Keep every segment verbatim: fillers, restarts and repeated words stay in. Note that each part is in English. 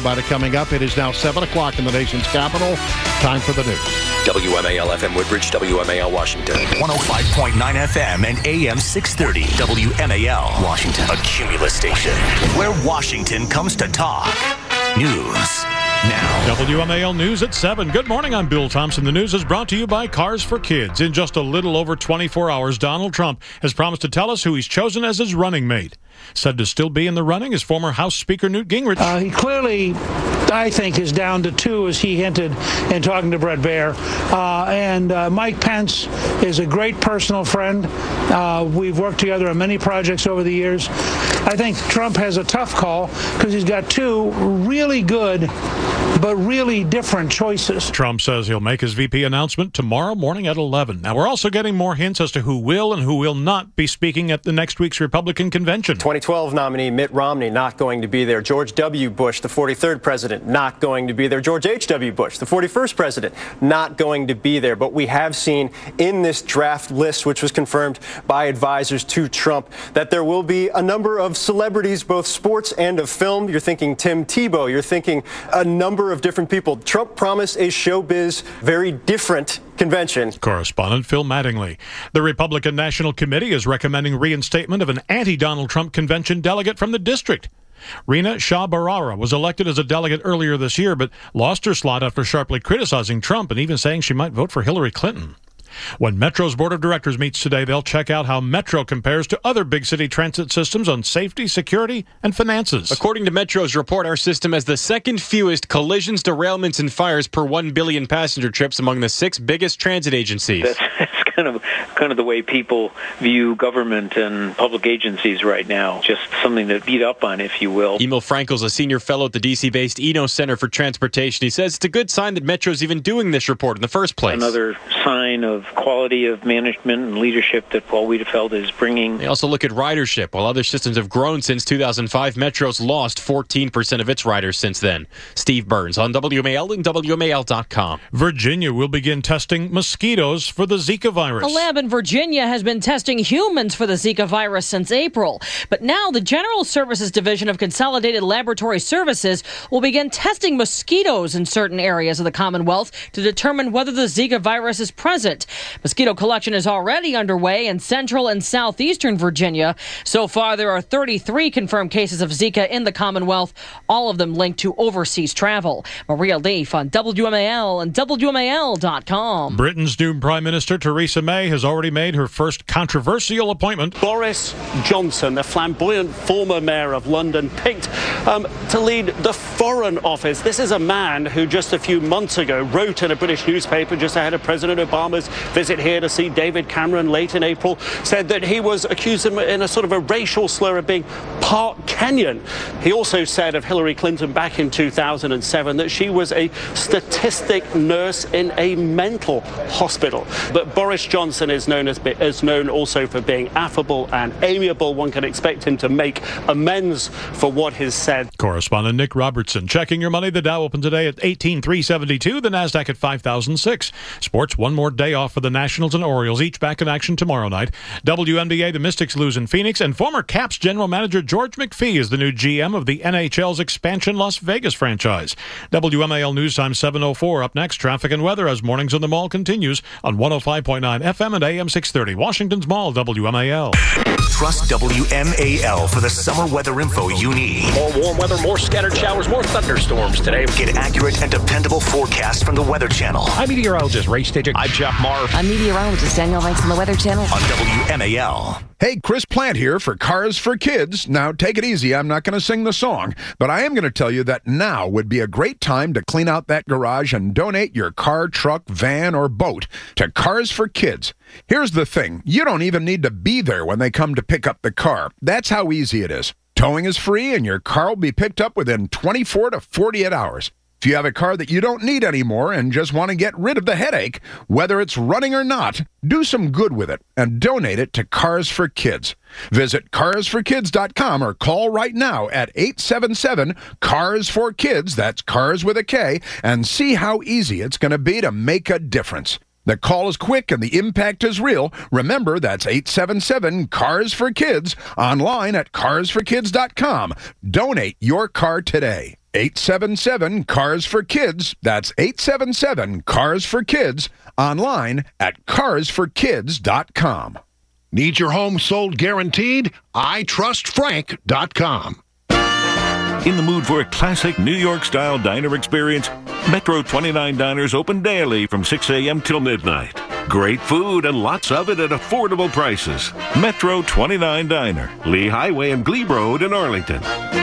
about it coming up. It is now seven o'clock in the nation's capital. Time for the news. W M A L F M Woodbridge, W M A L Washington. one oh five point nine F M and A M six thirty. W M A L Washington. A Cumulus station where Washington comes to talk. News now. W M A L News at seven. Good morning, I'm Bill Thompson. The news is brought to you by Cars for Kids. In just a little over twenty-four hours, Donald Trump has promised to tell us who he's chosen as his running mate. Said to still be in the running is former House Speaker Newt Gingrich. Uh, he clearly, I think, is down to two, as he hinted in talking to Bret Baier. Uh, and uh, Mike Pence is a great personal friend. Uh, we've worked together on many projects over the years. I think Trump has a tough call because he's got two really good but really different choices. Trump says he'll make his V P announcement tomorrow morning at eleven. Now, we're also getting more hints as to who will and who will not be speaking at the next week's Republican convention. twenty twelve nominee Mitt Romney not going to be there. George W. Bush, the forty-third president, not going to be there. George H W. Bush, the forty-first president, not going to be there. But we have seen in this draft list, which was confirmed by advisors to Trump, that there will be a number of celebrities, both sports and of film. You're thinking Tim Tebow. You're thinking a number of different people. Trump promised a showbiz, very different convention. Correspondent Phil Mattingly. The Republican National Committee is recommending reinstatement of an anti-Donald Trump convention delegate from the district. Rina Shah Barara was elected as a delegate earlier this year, but lost her slot after sharply criticizing Trump and even saying she might vote for Hillary Clinton. When Metro's board of directors meets today, they'll check out how Metro compares to other big city transit systems on safety, security, and finances. According to Metro's report, our system has the second fewest collisions, derailments, and fires per one billion passenger trips among the six biggest transit agencies. That's, that's kind of kind of the way people view government and public agencies right now. Just something to beat up on, if you will. Emil Frankel's a senior fellow at the D C-based Eno Center for Transportation. He says it's a good sign that Metro's even doing this report in the first place. Another sign of quality of management and leadership that Paul Wiedefeld is bringing. They also look at ridership. While other systems have grown since two thousand five, Metro's lost fourteen percent of its riders since then. Steve Burns on W M A L and W M A L dot com. Virginia will begin testing mosquitoes for the Zika virus. A lab in Virginia has been testing humans for the Zika virus since April. But now the General Services Division of Consolidated Laboratory Services will begin testing mosquitoes in certain areas of the Commonwealth to determine whether the Zika virus is present. Mosquito collection is already underway in central and southeastern Virginia. So far, there are thirty-three confirmed cases of Zika in the Commonwealth, all of them linked to overseas travel. Maria Leaf on W M A L and W M A L dot com. Britain's new Prime Minister Theresa May has already made her first controversial appointment. Boris Johnson, the flamboyant former mayor of London, picked um, to lead the Foreign Office. This is a man who just a few months ago wrote in a British newspaper just ahead of President Obama's visit here to see David Cameron late in April, said that he was accused of, in a sort of a racial slur, of being part Kenyan. He also said of Hillary Clinton back in two thousand seven that she was a statistic nurse in a mental hospital. But Boris Johnson is known as is known also for being affable and amiable. One can expect him to make amends for what he's said. Correspondent Nick Robertson checking your money. The Dow opened today at eighteen thousand three hundred seventy-two, the Nasdaq at five thousand six. Sports, one more day off for the Nationals and Orioles, each back in action tomorrow night. W N B A, the Mystics lose in Phoenix, and former Caps general manager George McPhee is the new G M of the N H L's expansion Las Vegas franchise. W M A L News Time seven oh four. Up next, traffic and weather as Mornings on the Mall continues on one oh five point nine F M and A M six thirty. Washington's Mall, W M A L. Trust W M A L for the summer weather info you need. More warm weather, more scattered showers, more thunderstorms today. Get accurate and dependable forecasts from the Weather Channel. I'm meteorologist Ray Stidget. I'm Jeff Marr. I'm meteorologist Danielle Ranks on the Weather Channel. On W M A L. Hey, Chris Plant here for Cars for Kids. Now, take it easy. I'm not going to sing the song, but I am going to tell you that now would be a great time to clean out that garage and donate your car, truck, van, or boat to Cars for Kids. Here's the thing. You don't even need to be there when they come to pick up the car. That's how easy it is. Towing is free, and your car will be picked up within twenty-four to forty-eight hours. If you have a car that you don't need anymore and just want to get rid of the headache, whether it's running or not, do some good with it and donate it to Cars for Kids. Visit cars for kids dot com or call right now at eight seven seven, CARS for kids, that's CARS with a K, and see how easy it's going to be to make a difference. The call is quick and the impact is real. Remember, that's eight seven seven, CARS for kids, online at cars for kids dot com. Donate your car today. eight seven seven, C A R S for Kids. That's eight seven seven, C A R S for Kids. Online at cars for kids dot com. Need your home sold guaranteed? I trust frank dot com. In the mood for a classic New York-style diner experience? Metro twenty-nine Diners open daily from six a.m. till midnight. Great food and lots of it at affordable prices. Metro twenty-nine Diner, Lee Highway and Glebe Road in Arlington.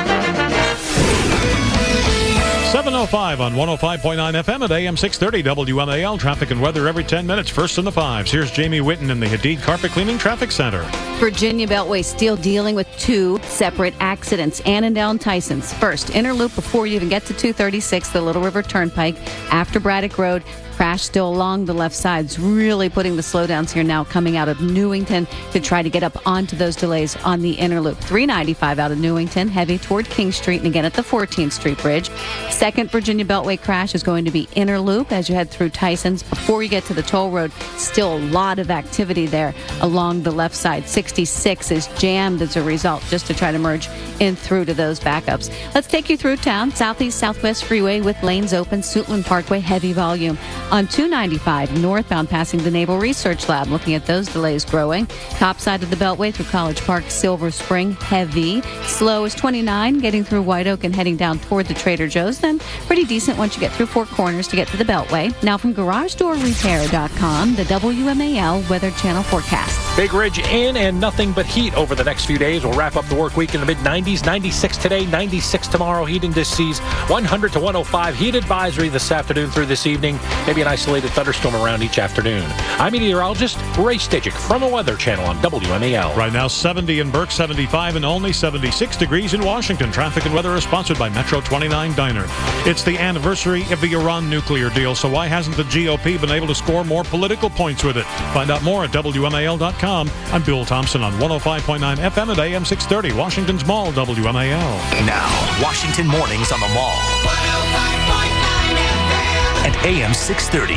seven oh five on one oh five point nine F M at A M six thirty W M A L. Traffic and weather every ten minutes. First in the fives. Here's Jamie Whitten in the Hadid Carpet Cleaning Traffic Center. Virginia Beltway still dealing with two separate accidents. Annandale and Tyson's. First, inner loop before you even get to two thirty-six, the Little River Turnpike. After Braddock Road, crash still along the left side. It's really putting the slowdowns here now coming out of Newington to try to get up onto those delays on the inner loop. three ninety-five out of Newington, heavy toward King Street and again at the fourteenth Street Bridge. Second Virginia Beltway crash is going to be inner loop as you head through Tyson's. Before you get to the toll road, still a lot of activity there along the left side. sixty-six is jammed as a result just to try to merge in through to those backups. Let's take you through town. Southeast Southwest Freeway with lanes open. Suitland Parkway, heavy volume. On two ninety-five, northbound passing the Naval Research Lab, looking at those delays growing. Top side of the Beltway through College Park, Silver Spring, heavy. Slow is twenty-nine, getting through White Oak and heading down toward the Trader Joe's. Then pretty decent once you get through Four Corners to get to the Beltway. Now from garage door repair dot com, the W M A L Weather Channel forecast. Big Ridge in and nothing but heat over the next few days. We'll wrap up the work week in the mid nineties. ninety-six today, ninety-six tomorrow. Heat indices one hundred to one oh five. Heat advisory this afternoon through this evening. Maybe an isolated thunderstorm around each afternoon. I'm meteorologist Ray Stajic from the Weather Channel on W M A L. Right now, seventy in Burke, seventy-five and only seventy-six degrees in Washington. Traffic and weather is sponsored by Metro twenty-nine Diner. It's the anniversary of the Iran nuclear deal, so why hasn't the G O P been able to score more political points with it? Find out more at W M A L dot com. I'm Bill Thompson on one oh five point nine F M at A M six thirty, Washington's Mall, W M A L. Now, Washington Mornings on the Mall. At A M six thirty.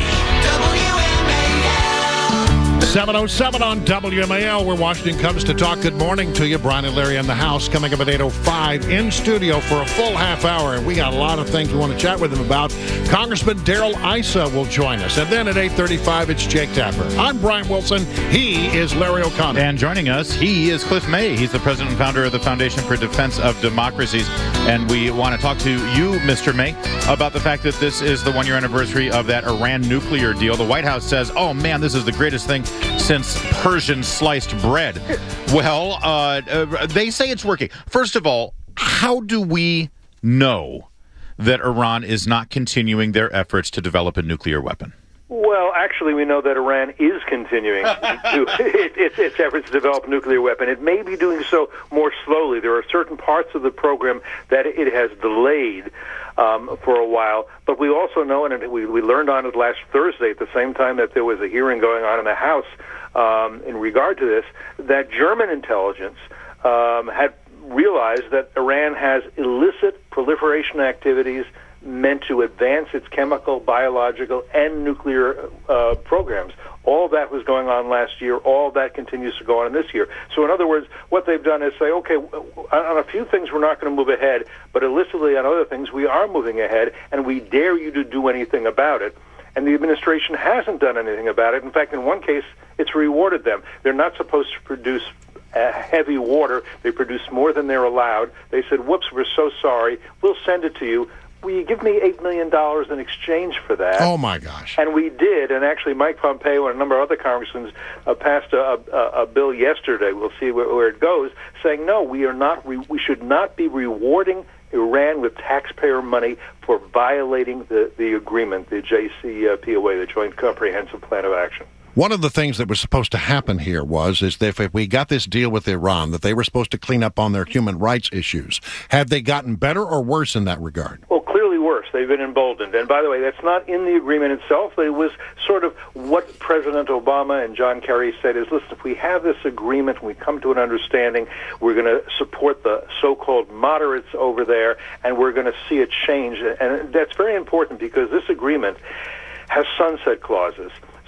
seven oh seven on W M A L, where Washington comes to talk. Good morning to you. Brian and Larry in the house, coming up at eight oh five in studio for a full half hour. And we got a lot of things we want to chat with him about. Congressman Darrell Issa will join us. And then at eight thirty-five, it's Jake Tapper. I'm Brian Wilson. He is Larry O'Connor. And joining us, he is Cliff May. He's the president and founder of the Foundation for Defense of Democracies. And we want to talk to you, Mister May, about the fact that this is the one-year anniversary of that Iran nuclear deal. The White House says, oh, man, this is the greatest thing since Persian sliced bread. Well, uh, uh, they say it's working. First of all, how do we know that Iran is not continuing their efforts to develop a nuclear weapon? Well, actually, we know that Iran is continuing to, its, its efforts to develop a nuclear weapon. It may be doing so more slowly. There are certain parts of the program that it has delayed um, for a while. But we also know, and we, we learned on it last Thursday at the same time that there was a hearing going on in the House um, in regard to this, that German intelligence um, had realized that Iran has illicit proliferation activities meant to advance its chemical, biological, and nuclear uh, programs. All of that was going on last year. All of that continues to go on this year. So in other words, what they've done is say, okay, on a few things we're not going to move ahead, but illicitly on other things we are moving ahead, and we dare you to do anything about it. And the administration hasn't done anything about it. In fact, in one case, it's rewarded them. They're not supposed to produce uh, heavy water. They produce more than they're allowed. They said, whoops, we're so sorry. We'll send it to you. Will you give me eight million dollars in exchange for that? Oh, my gosh. And we did, and actually Mike Pompeo and a number of other congressmen uh, passed a, a, a bill yesterday, we'll see where, where it goes, saying, no, we are not. Re- we should not be rewarding Iran with taxpayer money for violating the, the agreement, the J C P O A, the Joint Comprehensive Plan of Action. One of the things that was supposed to happen here was is that if we got this deal with Iran, that they were supposed to clean up on their human rights issues. Have they gotten better or worse in that regard? Well, clearly worse. They've been emboldened. And by the way, that's not in the agreement itself. It was sort of what President Obama and John Kerry said is, listen, if we have this agreement and we come to an understanding, we're going to support the so-called moderates over there, and we're going to see a change. And that's very important because this agreement has sunset clauses.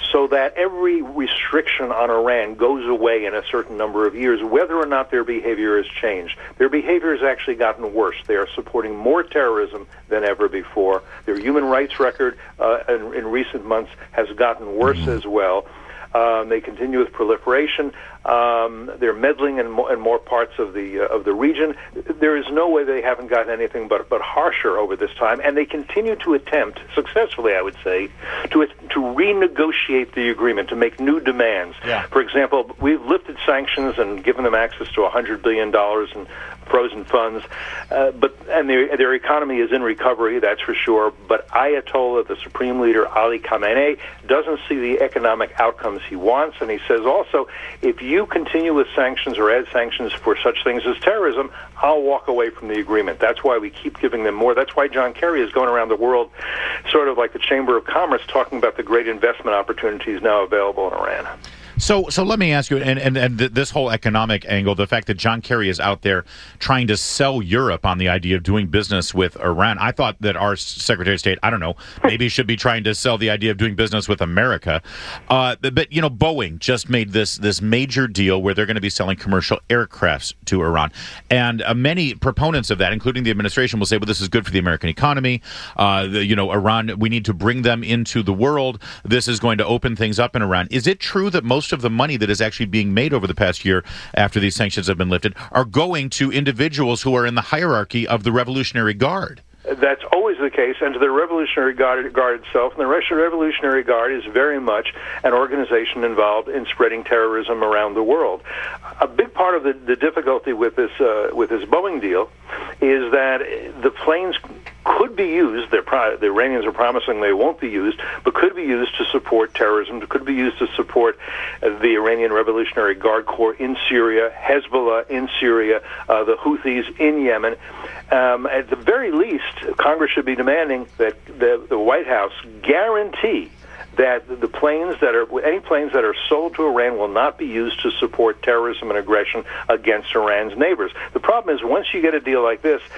so that every restriction on Iran goes away in a certain number of years, whether or not their behavior has changed. Their behavior has actually gotten worse. They are supporting more terrorism than ever before. Their human rights record uh, in, in recent months has gotten worse mm-hmm. as well. Um, they continue with proliferation. Um, they're meddling in more, in more parts of the uh, of the region. There is no way they haven't gotten anything but but harsher over this time, and they continue to attempt, successfully, I would say, to to renegotiate the agreement, to make new demands. Yeah. For example, we've lifted sanctions and given them access to one hundred billion dollars in frozen funds, uh, but and their their economy is in recovery, that's for sure. But Ayatollah, the supreme leader Ali Khamenei, doesn't see the economic outcomes he wants, and he says also, if you continue with sanctions or add sanctions for such things as terrorism, I'll walk away from the agreement. That's why we keep giving them more. That's why John Kerry is going around the world, sort of like the Chamber of Commerce, talking about the great investment opportunities now available in Iran. So, so let me ask you, and, and, and th- this whole economic angle, the fact that John Kerry is out there trying to sell Europe on the idea of doing business with Iran. I thought that our Secretary of State, I don't know, maybe should be trying to sell the idea of doing business with America. Uh, but, you know, Boeing just made this this major deal where they're going to be selling commercial aircrafts to Iran. And uh, many proponents of that, including the administration, will say, well, this is good for the American economy. Uh, the, you know, Iran, we need to bring them into the world. This is going to open things up in Iran. Is it true that most of the money that is actually being made over the past year after these sanctions have been lifted are going to individuals who are in the hierarchy of the Revolutionary Guard? That's always the case, and to the Revolutionary Guard, Guard itself. And the Russian Revolutionary Guard is very much an organization involved in spreading terrorism around the world. A big part of the, the difficulty with this uh, with this Boeing deal is that the planes could be used, they're pro- the Iranians are promising they won't be used, but could be used to support terrorism, could be used to support uh, the Iranian Revolutionary Guard Corps in Syria, Hezbollah in Syria, uh, the Houthis in Yemen. Um, at the very least, Congress should be demanding that the, the White House guarantee that the planes that are, any planes that are sold to Iran will not be used to support terrorism and aggression against Iran's neighbors. The problem is, once you get a deal like this,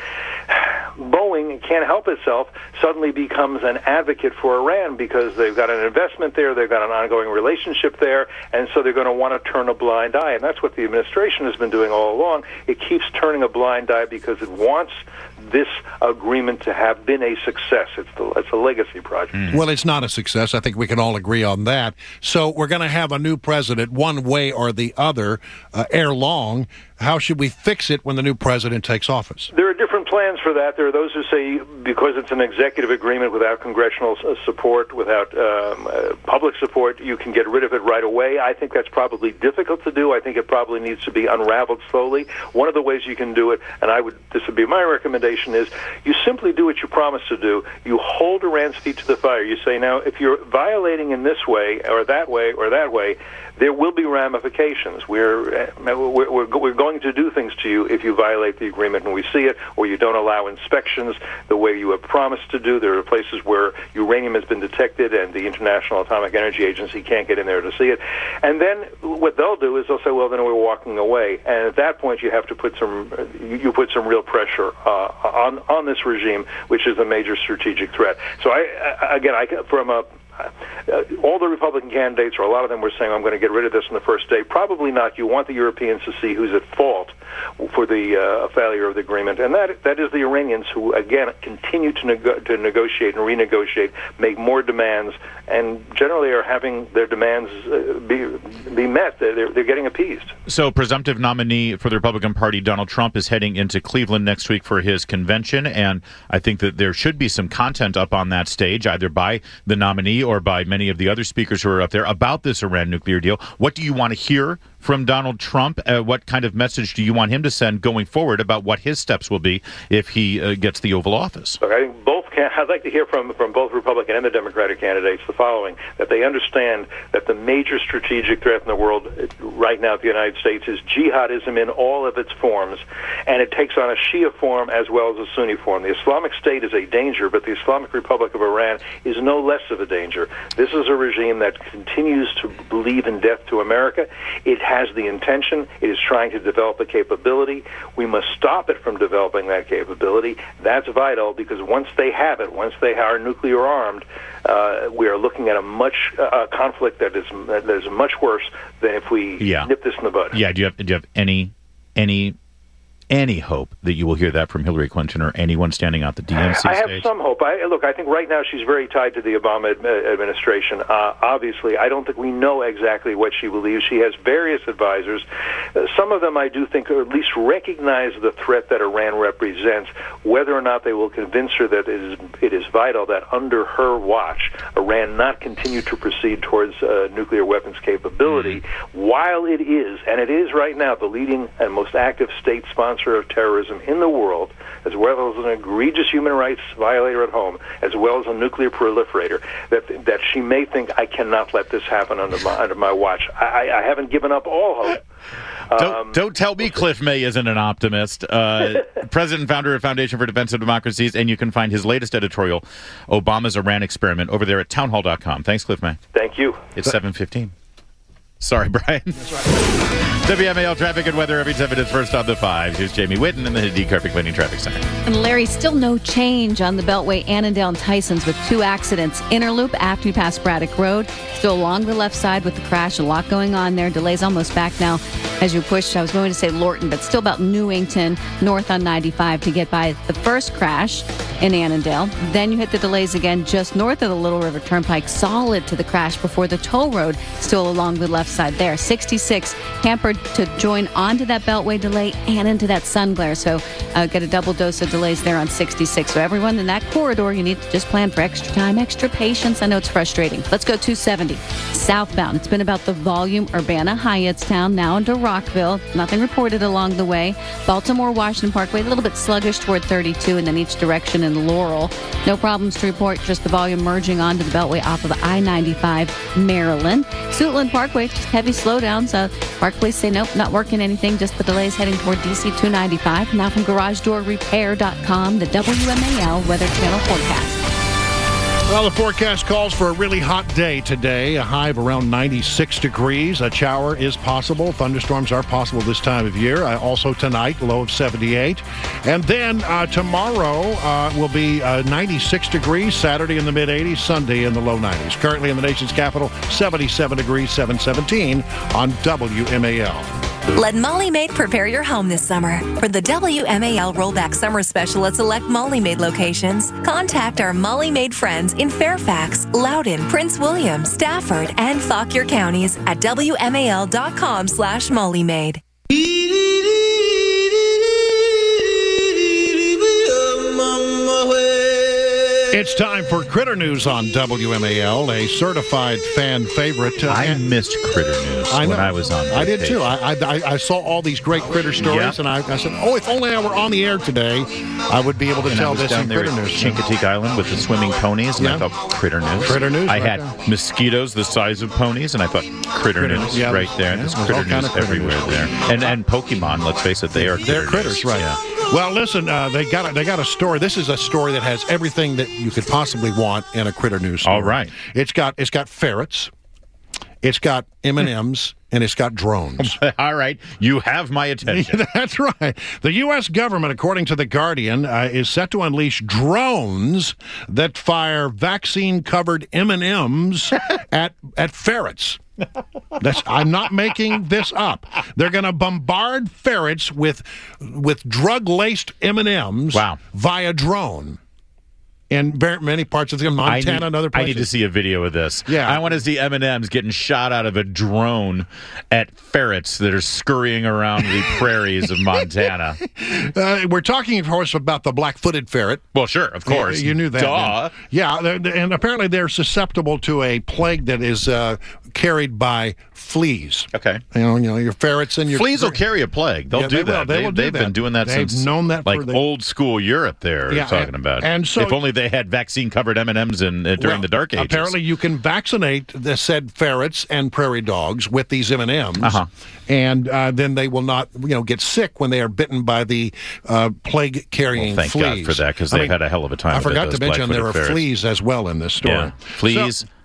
Boeing can't help itself, suddenly becomes an advocate for Iran because they've got an investment there, they've got an ongoing relationship there, and so they're going to want to turn a blind eye. And that's what the administration has been doing all along. It keeps turning a blind eye because it wants this agreement to have been a success. It's, the, it's a legacy project. Mm. Well, it's not a success. I think we can all agree on that. So we're going to have a new president one way or the other uh, ere long. How should we fix it when the new president takes office? There are different plans for that. There are those who say because it's an executive agreement without congressional support, without um, uh, public support, you can get rid of it right away. I think that's probably difficult to do. I think it probably needs to be unraveled slowly. One of the ways you can do it, and I would this would be my recommendation, is you simply do what you promised to do. You hold Iran's feet to the fire. You say, now, if you're violating in this way or that way or that way, there will be ramifications. We're, we're, we're going to do things to you if you violate the agreement and we see it, or you don't allow inspections the way you have promised to do. There are places where uranium has been detected and the International Atomic Energy Agency can't get in there to see it. And then what they'll do is they'll say, well, then we're walking away. And at that point, you have to put some, you put some real pressure uh, on, on this regime, which is a major strategic threat. So I, again, I, from a Uh, all the Republican candidates, or a lot of them, were saying, I'm going to get rid of this on the first day. Probably not. You want the Europeans to see who's at fault for the uh, failure of the agreement, and that that is the Iranians, who, again, continue to, nego- to negotiate and renegotiate, make more demands, and generally are having their demands uh, be be met. They're, they're getting appeased. So, presumptive nominee for the Republican Party, Donald Trump, is heading into Cleveland next week for his convention, and I think that there should be some content up on that stage, either by the nominee or by many of the other speakers who are up there, about this Iran nuclear deal. What do you want to hear from Donald Trump? Uh, what kind of message do you want him to send going forward about what his steps will be if he uh, gets the Oval Office? Look, I think both can, I'd like to hear from, from both Republican and the Democratic candidates the following, that they understand that the major strategic threat in the world right now at the United States is jihadism in all of its forms, and it takes on a Shia form as well as a Sunni form. The Islamic State is a danger, but the Islamic Republic of Iran is no less of a danger. This is a regime that continues to believe in death to America. It has the intention. It is trying to develop a capability. We must stop it from developing that capability. That's vital, because once they have have it, once they are nuclear armed, uh, we are looking at a much uh, conflict that is that is much worse than if we yeah. nip this in the bud. Yeah. Do you have do you have any any any hope that you will hear that from Hillary Clinton or anyone standing out the D N C I have stage? some hope. I, look, I think right now she's very tied to the Obama ad- administration. Uh, obviously, I don't think we know exactly what she believes. She has various advisors. Uh, some of them I do think at least recognize the threat that Iran represents. Whether or not they will convince her that it is, it is vital that under her watch, Iran not continue to proceed towards uh, nuclear weapons capability, mm-hmm. while it is, and it is right now, the leading and most active state sponsor of terrorism in the world, as well as an egregious human rights violator at home, as well as a nuclear proliferator, that that she may think, I cannot let this happen under my, under my watch. I, I haven't given up all hope. Don't, Um, don't tell me Cliff May isn't an optimist. Uh, president and founder of Foundation for Defense of Democracies, and you can find his latest editorial, Obama's Iran Experiment, over there at townhall dot com. Thanks, Cliff May. Thank you. It's seven fifteen. Sorry, Brian. W M A L traffic and weather every ten minutes first on the five. Here's Jamie Whitten in the Hadid Carpet Cleaning Traffic Center. And Larry, still no change on the Beltway Annandale and Tysons with two accidents. Interloop after you pass Braddock Road. Still along the left side with the crash. A lot going on there. Delays almost back now as you push. I was going to say Lorton, but still about Newington north on ninety-five to get by the first crash in Annandale. Then you hit the delays again just north of the Little River Turnpike, solid to the crash before the toll road, still along the left side there. sixty-six hampered to join onto that Beltway delay and into that sun glare. So uh, get a double dose of delays there on sixty-six. So everyone in that corridor, you need to just plan for extra time, extra patience. I know it's frustrating. Let's go two seventy southbound. It's been about the volume Urbana Hyattstown, now into Rockville. Nothing reported along the way. Baltimore Washington Parkway, a little bit sluggish toward thirty-two, and then each direction in Laurel. No problems to report, just the volume merging onto the Beltway off of I ninety-five Maryland. Suitland Parkway, just heavy slowdowns. Uh, Parkway say nope, not working anything, just the delays heading toward D C two ninety-five. Now from garage door repair dot com, the W M A L Weather Channel forecast. Well, the forecast calls for a really hot day today, a high of around ninety-six degrees. A shower is possible. Thunderstorms are possible this time of year. Uh, also tonight, low of seventy-eight. And then uh, tomorrow uh, will be uh, ninety-six degrees, Saturday in the mid-eighties, Sunday in the low nineties. Currently in the nation's capital, seventy-seven degrees, seven seventeen on W M A L. Let Molly Maid prepare your home this summer. For the W M A L Rollback Summer Special at select Molly Maid locations, contact our Molly Maid friends in Fairfax, Loudoun, Prince William, Stafford, and Fauquier counties at W M A L dot com slash Molly Maid. It's time for Critter News on W M A L, a certified fan favorite. Uh, I missed Critter News I know. when I was on I did vacation. too. I, I I saw all these great critter stories, Yep. and I, I said, oh, if only I were on the air today, I would be able to And tell I was this down in there Critter at News. Chincoteague Island with the swimming ponies, and Yeah. I thought Critter News. Critter News, I right had there. mosquitoes the size of ponies, and I thought Critter, Critter News News, yeah. right there. Yeah, There's there's Critter all kind News of critter everywhere news. there. And and Pokemon, let's face it, they are They're critter critters, news. right? Yeah. Well, listen, uh, they got a, they got a story. This is a story that has everything that you could possibly want in a Critter News story. All right. It's got it's got ferrets, it's got M and M's, and it's got drones. All right, you have my attention. That's right. The U S government, according to The Guardian, uh, is set to unleash drones that fire vaccine-covered M and M's at at ferrets. That's, I'm not making this up. They're going to bombard ferrets with with drug-laced M and M's Wow. via drone in very many parts of the Montana I need, and other places. I need to see a video of this. Yeah. I want to see M and M's getting shot out of a drone at ferrets that are scurrying around the prairies of Montana. Uh, we're talking, of course, about the black-footed ferret. Well, sure, of course. You, you knew that. Duh. didn't you? Yeah, they're- they're- and apparently they're susceptible to a plague that is uh, carried by fleas. Okay. You know, you know your ferrets and your Fleas will carry a plague. They'll Yeah, do they will. that. They will do have that. been doing that They've since known that for like the- old school Europe. There, Yeah, talking and- about. and so- if only they had vaccine-covered M and M's in uh, during Well, the Dark Ages. Apparently, you can vaccinate the said ferrets and prairie dogs with these M and M's, Uh-huh. and uh, then they will not, you know, get sick when they are bitten by the uh, plague-carrying Well, thank fleas. God for that, 'cause I they've mean, had a hell of a time I with it, forgot those to mention there are black-footed ferrets. fleas as well in this story. Yeah. Fleas, So-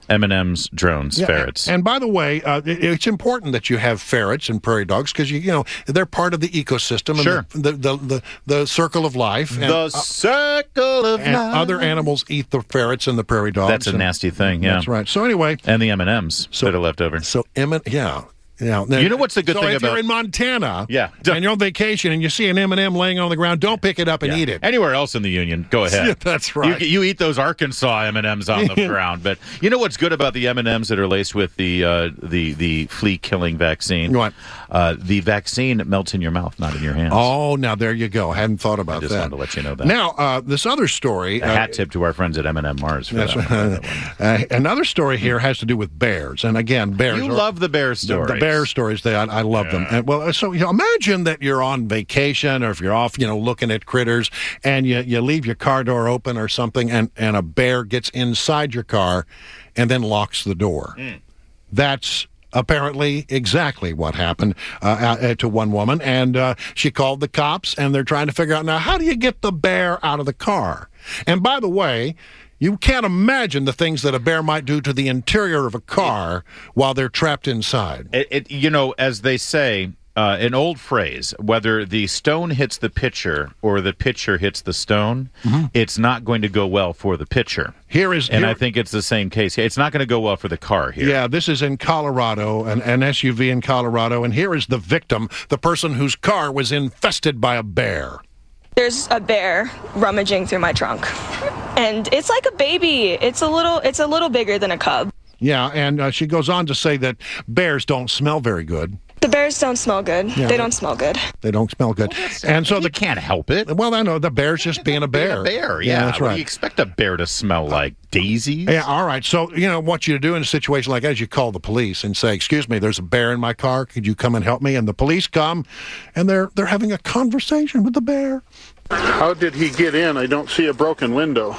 M and M's, drones, Yeah, ferrets. And by the way, uh, it, it's important that you have ferrets and prairie dogs because you, you know they're part of the ecosystem Sure. and the, the, the, the, the circle of life. And, The uh, circle of and life. other animals eat the ferrets and the prairie dogs. That's a and- nasty thing, yeah. That's right. So anyway, and the M and M's that are left over. So M and yeah. Yeah. You know what's the good so thing if about- you're in Montana Yeah. and you're on vacation and you see an M and M laying on the ground, don't pick it up and Yeah. eat it. Anywhere else in the union, go ahead. Yeah, that's right. You, you eat those Arkansas M and M's on the ground, but you know what's good about the M and M's that are laced with the uh, the the flea killing vaccine? What? Uh, the vaccine melts in your mouth, not in your hands. Oh, now there you go. I hadn't thought about I just that. wanted to let you know that. Now, uh, this other story. A hat tip to our friends at M and M Mars. For That's that right. Uh, another story here has to do with bears, and again, bears. You are, love the bear the, stories. the bear stories. They, I, I love them. And, well, so you know, imagine that you're on vacation, or if you're off, you know, looking at critters, and you you leave your car door open or something, and and a bear gets inside your car, and then locks the door. Mm. That's apparently exactly what happened uh, uh, to one woman, and uh, she called the cops, and they're trying to figure out now how do you get the bear out of the car. And by the way, you can't imagine the things that a bear might do to the interior of a car while they're trapped inside. It, it, you know, as they say, uh, an old phrase, whether the stone hits the pitcher or the pitcher hits the stone, Mm-hmm. it's not going to go well for the pitcher. Here is, and here- I think it's the same case. It's not going to go well for the car here. Yeah, this is in Colorado, an, an S U V in Colorado, and here is the victim, the person whose car was infested by a bear. There's a bear rummaging through my trunk, and it's like a baby. It's a little, it's a little bigger than a cub. Yeah, and uh, she goes on to say that bears don't smell very good. The bears don't smell good. Yeah. They don't smell good. They don't smell good. And so You the can't help it. Well, I know the bear's just being a bear. Being a bear, yeah. that's What right. do you expect a bear to smell like? Daisies? Yeah, all right. So, you know, what you do in a situation like that is you call the police and say, excuse me, there's a bear in my car. Could you come and help me? And the police come, and they're they're having a conversation with the bear. How did he get in? I don't see a broken window.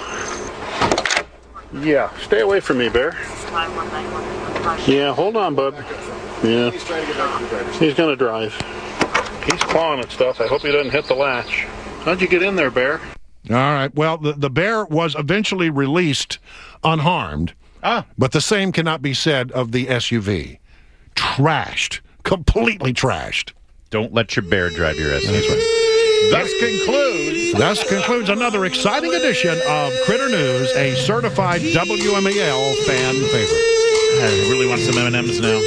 Yeah, stay away from me, bear. Yeah, hold on, bud. Yeah. He's going to drive. He's clawing at stuff. I hope he doesn't hit the latch. How'd you get in there, bear? All right. Well, the, the bear was eventually released unharmed. Ah. But the same cannot be said of the S U V. Trashed. Completely trashed. Don't let your bear drive your S U V. That's right. Thus concludes. Thus concludes another exciting edition of Critter News, a certified W M A L fan favorite. I really want some M and M's now.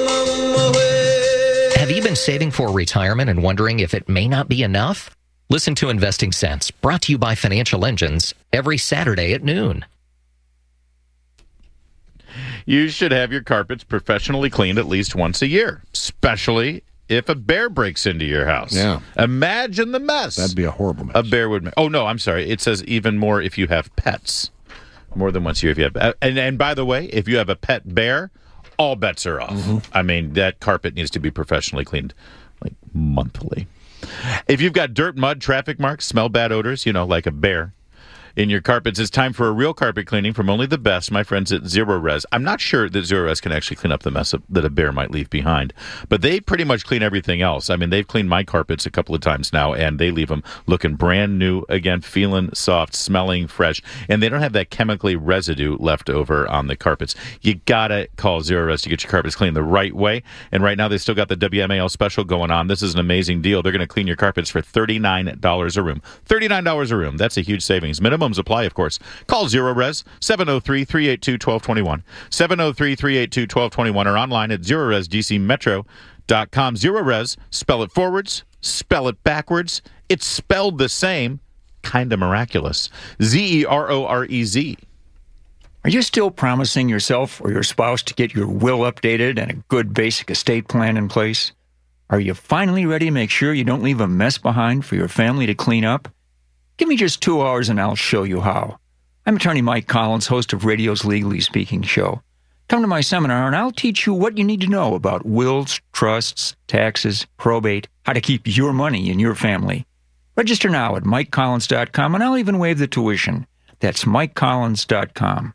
Have you been saving for retirement and wondering if it may not be enough? Listen to Investing Sense, brought to you by Financial Engines, every Saturday at noon. You should have your carpets professionally cleaned at least once a year, especially if a bear breaks into your house. Yeah. Imagine the mess. That'd be a horrible mess. A bear would make. Oh, no, I'm sorry. It says even more if you have pets. More than once a year if you have. Uh, and, and by the way, if you have a pet bear, all bets are off. Mm-hmm. I mean, that carpet needs to be professionally cleaned like monthly. If you've got dirt, mud, traffic marks, smell bad odors, you know, like a bear in your carpets, it's time for a real carpet cleaning from only the best, my friends at Zero Res. I'm not sure that Zero Res can actually clean up the mess that a bear might leave behind, but they pretty much clean everything else. I mean, they've cleaned my carpets a couple of times now, and they leave them looking brand new again, feeling soft, smelling fresh, and they don't have that chemically residue left over on the carpets. You gotta call Zero Res to get your carpets cleaned the right way, and right now they still got the W M A L special going on. This is an amazing deal. They're going to clean your carpets for thirty-nine dollars a room. thirty-nine dollars a room. That's a huge savings. Minimums apply, of course. Call Zero Res, seven oh three, three eight two, one two two one, seven oh three, three eight two, one two two one, or online at zero res d c metro dot com. Zero Res, spell it forwards, spell it backwards. It's spelled the same, kind of miraculous. Z E R O R E Z. Are you still promising yourself or your spouse to get your will updated and a good basic estate plan in place? Are you finally ready to make sure you don't leave a mess behind for your family to clean up? Give me just two hours and I'll show you how. I'm attorney Mike Collins, host of radio's Legally Speaking show. Come to my seminar and I'll teach you what you need to know about wills, trusts, taxes, probate, how to keep your money in your family. Register now at mike collins dot com and I'll even waive the tuition. That's mike collins dot com.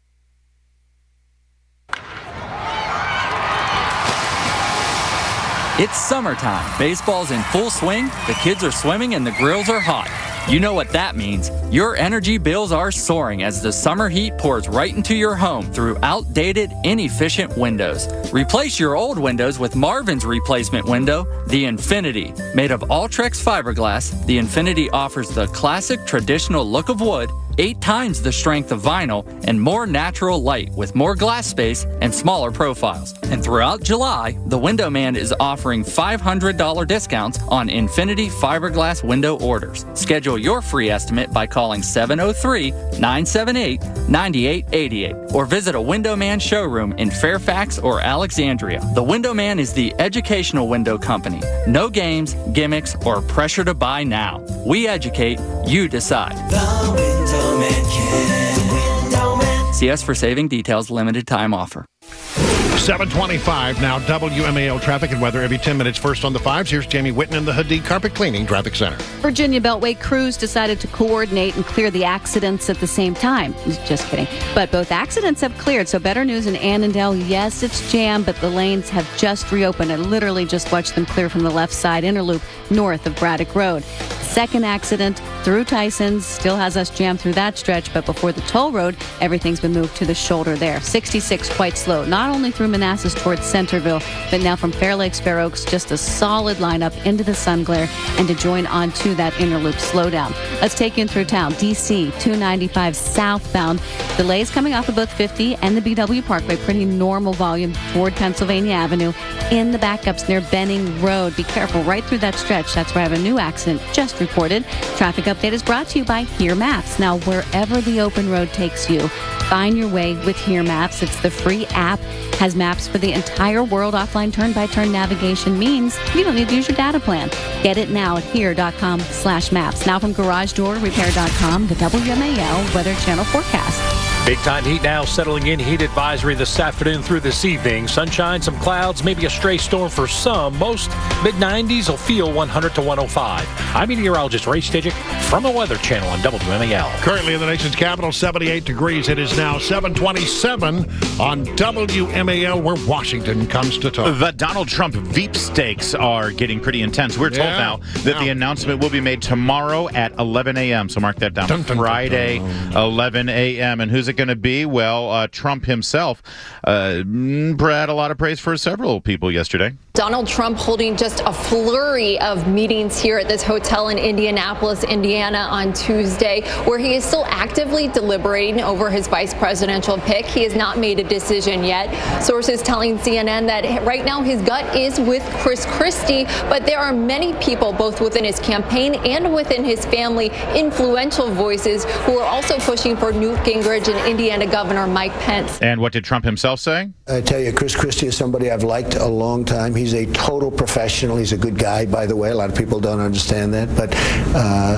It's summertime. Baseball's in full swing, the kids are swimming, and the grills are hot. You know what that means. Your energy bills are soaring as the summer heat pours right into your home through outdated, inefficient windows. Replace your old windows with Marvin's replacement window, the Infinity. Made of Ultrex fiberglass, the Infinity offers the classic traditional look of wood, eight times the strength of vinyl, and more natural light with more glass space and smaller profiles. And throughout July, the Window Man is offering five hundred dollars discounts on Infinity fiberglass window orders. Schedule your free estimate by calling seven oh three, nine seven eight, nine eight eight eight or visit a Window Man showroom in Fairfax or Alexandria. The Window Man is the educational window company. No games, gimmicks, or pressure to buy now. We educate, you decide. The Window Man can. Window Man. See us for saving details, limited time offer. seven twenty-five now, W M A L traffic and weather every ten minutes. First on the fives, here's Jamie Whitten in the Hadid Carpet Cleaning Traffic Center. Virginia Beltway crews decided to coordinate and clear the accidents at the same time. Just kidding. But both accidents have cleared, so better news in Annandale. Yes, it's jammed, but the lanes have just reopened. I literally just watched them clear from the left side inner loop north of Braddock Road. Second accident through Tyson's still has us jammed through that stretch, but before the toll road, everything's been moved to the shoulder there. sixty-six quite slow, not only through Manassas towards Centerville, but now from Fair Lakes, Fair Oaks, just a solid lineup into the sun glare and to join onto that inner loop slowdown. Let's take you in through town. D C two ninety-five southbound. Delays coming off of both fifty and the B W Parkway. Pretty normal volume toward Pennsylvania Avenue. In the backups near Benning Road. Be careful right through that stretch. That's where I have a new accident just reported. Traffic update is brought to you by Here Maps. Now, wherever the open road takes you, find your way with Here Maps. It's the free app. Has maps for the entire world. Offline turn-by-turn navigation means you don't need to use your data plan. Get it now at here.com slash maps. Now from garage door repair dot com, the W M A L Weather Channel forecast. Big time heat now settling in. Heat advisory this afternoon through this evening. Sunshine, some clouds, maybe a stray storm for some. Most mid nineties will feel one hundred to one oh five. I'm meteorologist Ray Stidgick from the Weather Channel on W M A L. Currently in the nation's capital, seventy-eight degrees. It is now seven twenty-seven on W M A L, where Washington comes to talk. The Donald Trump Veep stakes are getting pretty intense. We're told Yeah. now that Yeah. the announcement will be made tomorrow at eleven a.m. So mark that down. Dun, dun, dun, Friday, dun. eleven a.m. And who's it going to be? Well, uh, Trump himself uh, had a lot of praise for several people yesterday. Donald Trump holding just a flurry of meetings here at this hotel in Indianapolis, Indiana on Tuesday, where he is still actively deliberating over his vice presidential pick. He has not made a decision yet. Sources telling C N N that right now his gut is with Chris Christie, but there are many people, both within his campaign and within his family, influential voices who are also pushing for Newt Gingrich and Indiana Governor Mike Pence. And what did Trump himself say? I tell you, Chris Christie is somebody I've liked a long time. He's a total professional. He's a good guy, by the way. A lot of people don't understand that, but uh,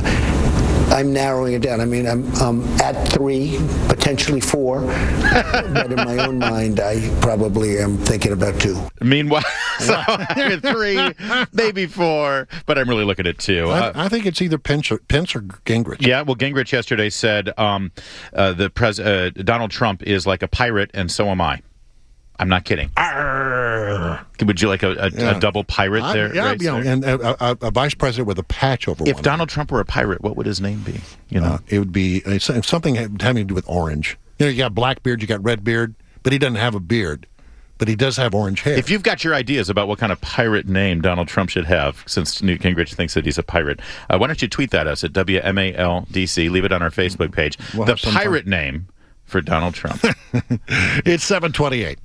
I'm narrowing it down. I mean, I'm, I'm at three, potentially four, but in my own mind, I probably am thinking about two. Meanwhile, so I'm at three, maybe four, but I'm really looking at two. Uh, I, I think it's either Pence or, Pence or Gingrich. Yeah, well, Gingrich yesterday said um, uh, the pres- uh, Donald Trump is like a pirate, and so am I. I'm not kidding. Arr. Would you like a, a, Yeah. a double pirate I- there? yeah, Ray, you know, sir? and a, a, a vice president with a patch over if one. Donald Trump were a pirate, what would his name be? You know, Uh, it would be uh, something having to do with orange. You know, you got black beard, you got red beard, but he doesn't have a beard. But he does have orange hair. if you've got your ideas about what kind of pirate name Donald Trump should have, since Newt Gingrich thinks that he's a pirate, uh, why don't you tweet that us at W M A L D C? Leave it on our Facebook page. We'll the have some pirate name for Donald Trump. It's seven twenty-eight.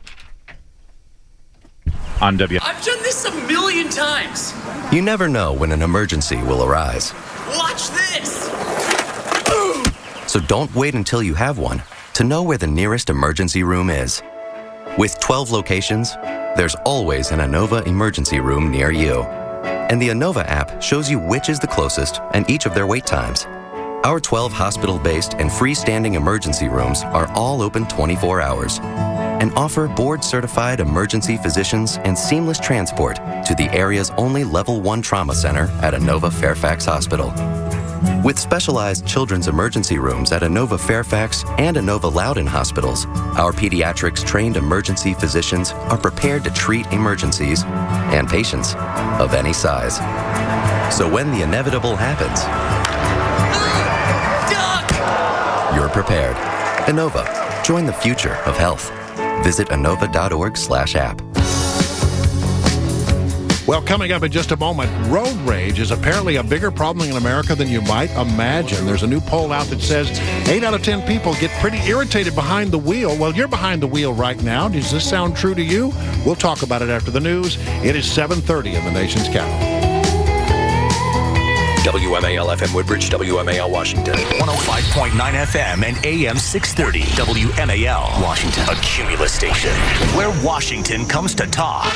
On W. I've done this a million times. You never know when an emergency will arise. Watch this. So don't wait until you have one to know where the nearest emergency room is. With twelve locations, there's always an Inova emergency room near you. And the Inova app shows you which is the closest and each of their wait times. Our twelve hospital-based and freestanding emergency rooms are all open twenty-four hours and offer board-certified emergency physicians and seamless transport to the area's only Level one Trauma Center at Inova Fairfax Hospital. With specialized children's emergency rooms at Inova Fairfax and Inova Loudoun hospitals, our pediatrics-trained emergency physicians are prepared to treat emergencies and patients of any size. So when the inevitable happens, prepared. Inova. Join the future of health. Visit inova.org slash app. Well, coming up in just a moment, road rage is apparently a bigger problem in America than you might imagine. There's a new poll out that says eight out of ten people get pretty irritated behind the wheel. Well, you're behind the wheel right now. Does this sound true to you? We'll talk about it after the news. It is seven thirty in the nation's capital. W M A L F M Woodbridge, W M A L Washington. one oh five point nine F M and A M six thirty. W M A L Washington. A Cumulus station where Washington comes to talk.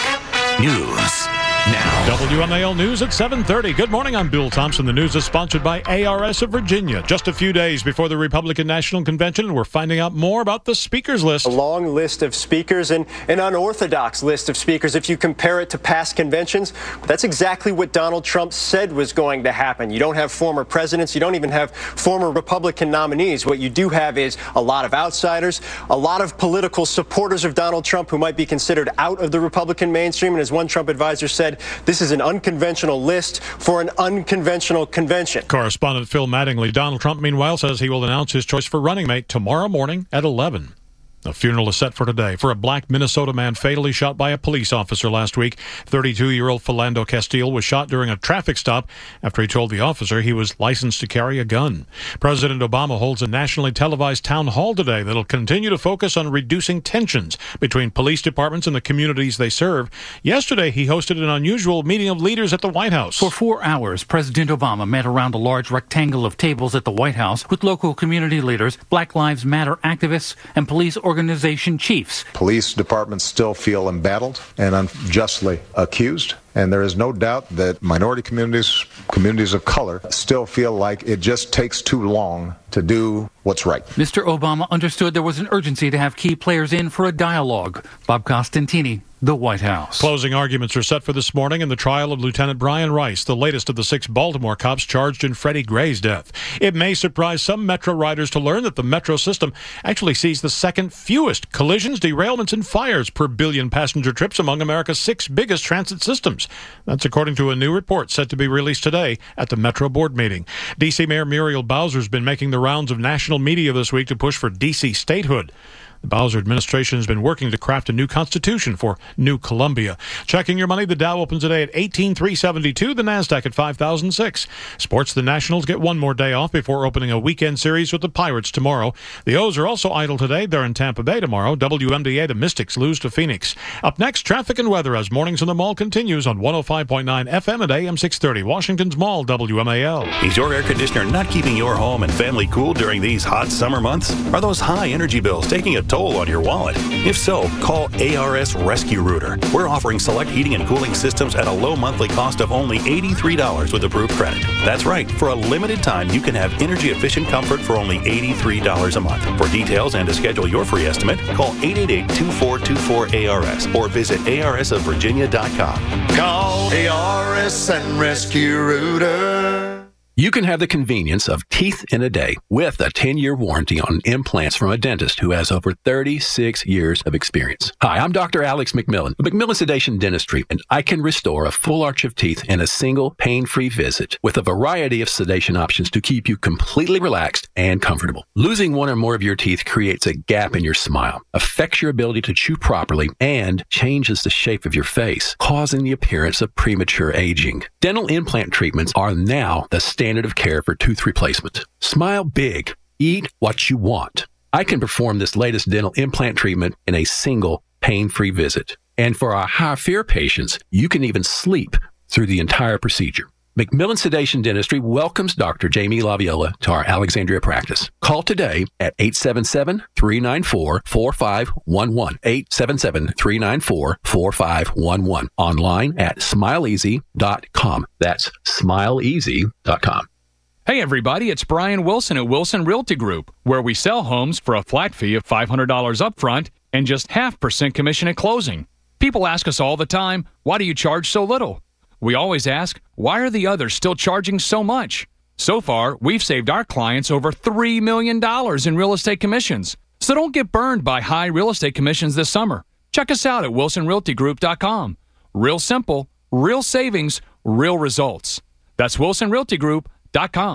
News now. W M A L News at seven thirty. Good morning, I'm Bill Thompson. The news is sponsored by A R S of Virginia. Just a few days before the Republican National Convention, we're finding out more about the speakers list. A long list of speakers and an unorthodox list of speakers if you compare it to past conventions. That's exactly what Donald Trump said was going to happen. You don't have former presidents. You don't even have former Republican nominees. What you do have is a lot of outsiders, a lot of political supporters of Donald Trump who might be considered out of the Republican mainstream. And as one Trump advisor said, this is an unconventional list for an unconventional convention. Correspondent Phil Mattingly. Donald Trump, meanwhile, says he will announce his choice for running mate tomorrow morning at eleven. A funeral is set for today for a black Minnesota man fatally shot by a police officer last week. thirty-two-year-old Philando Castile was shot during a traffic stop after he told the officer he was licensed to carry a gun. President Obama holds a nationally televised town hall today that'll continue to focus on reducing tensions between police departments and the communities they serve. Yesterday, he hosted an unusual meeting of leaders at the White House. For four hours, President Obama met around a large rectangle of tables at the White House with local community leaders, Black Lives Matter activists, and police organizations. Organization chiefs. Police departments still feel embattled and unjustly accused. And there is no doubt that minority communities, communities of color, still feel like it just takes too long to do what's right. Mister Obama understood there was an urgency to have key players in for a dialogue. Bob Costantini, the White House. Closing arguments are set for this morning in the trial of Lieutenant Brian Rice, the latest of the six Baltimore cops charged in Freddie Gray's death. It may surprise some Metro riders to learn that the Metro system actually sees the second fewest collisions, derailments, and fires per billion passenger trips among America's six biggest transit systems. That's according to a new report set to be released today at the Metro board meeting. D C Mayor Muriel Bowser has been making the rounds of national media this week to push for D C statehood. The Bowser administration has been working to craft a new constitution for New Columbia. Checking your money, the Dow opens today at eighteen three seventy-two, the NASDAQ at five thousand six. Sports, the Nationals get one more day off before opening a weekend series with the Pirates tomorrow. The O's are also idle today. They're in Tampa Bay tomorrow. W M D A, the Mystics lose to Phoenix. Up next, traffic and weather as Mornings in the Mall continues on one oh five point nine F M and A M six thirty. Washington's Mall, W M A L. Is your air conditioner not keeping your home and family cool during these hot summer months? Are those high energy bills taking a toll on your wallet? If so, call A R S Rescue Rooter. We're offering select heating and cooling systems at a low monthly cost of only eighty-three dollars with approved credit. That's right. For a limited time, you can have energy-efficient comfort for only eighty-three dollars a month. For details and to schedule your free estimate, call eight eight eight, two four two four, A R S or visit A R S of Virginia dot com. Call A R S and Rescue Rooter. You can have the convenience of teeth in a day with a ten-year warranty on implants from a dentist who has over thirty-six years of experience. Hi, I'm Doctor Alex McMillan of McMillan Sedation Dentistry, and I can restore a full arch of teeth in a single pain-free visit with a variety of sedation options to keep you completely relaxed and comfortable. Losing one or more of your teeth creates a gap in your smile, affects your ability to chew properly, and changes the shape of your face, causing the appearance of premature aging. Dental implant treatments are now the standard standard of care for tooth replacement. Smile big. Eat what you want. I can perform this latest dental implant treatment in a single pain-free visit. And for our high-fear patients, you can even sleep through the entire procedure. McMillan Sedation Dentistry welcomes Doctor Jamie Laviola to our Alexandria practice. Call today at eight seven seven, three nine four, four five one one, eight seven seven, three nine four, four five one one. Online at smile easy dot com. That's smile easy dot com. Hey everybody, it's Brian Wilson at Wilson Realty Group, where we sell homes for a flat fee of five hundred dollars up front and just half percent commission at closing. People ask us all the time, why do you charge so little? We always ask, why are the others still charging so much? So far, we've saved our clients over three million dollars in real estate commissions. So don't get burned by high real estate commissions this summer. Check us out at wilson realty group dot com. Real simple, real savings, real results. That's wilson realty group dot com.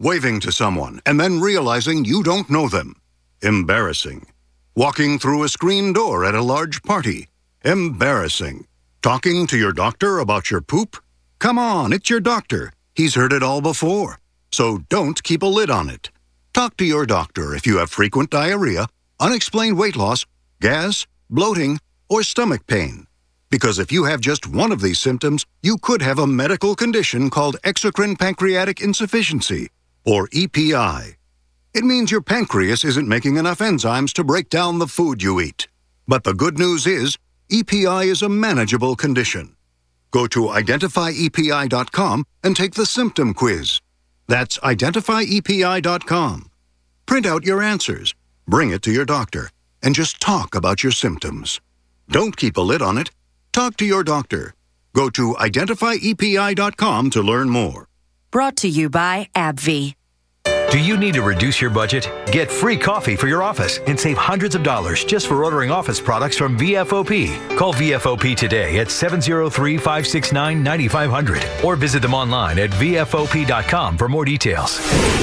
Waving to someone and then realizing you don't know them. Embarrassing. Walking through a screen door at a large party. Embarrassing. Talking to your doctor about your poop? Come on, it's your doctor. He's heard it all before. So don't keep a lid on it. Talk to your doctor if you have frequent diarrhea, unexplained weight loss, gas, bloating, or stomach pain. Because if you have just one of these symptoms, you could have a medical condition called exocrine pancreatic insufficiency, or E P I. It means your pancreas isn't making enough enzymes to break down the food you eat. But the good news is, E P I is a manageable condition. Go to identify E P I dot com and take the symptom quiz. That's identify E P I dot com. Print out your answers, bring it to your doctor, and just talk about your symptoms. Don't keep a lid on it. Talk to your doctor. Go to identify E P I dot com to learn more. Brought to you by AbbVie. Do you need to reduce your budget? Get free coffee for your office and save hundreds of dollars just for ordering office products from V F O P. Call V F O P today at seven oh three, five six nine, nine five zero zero or visit them online at V F O P dot com for more details.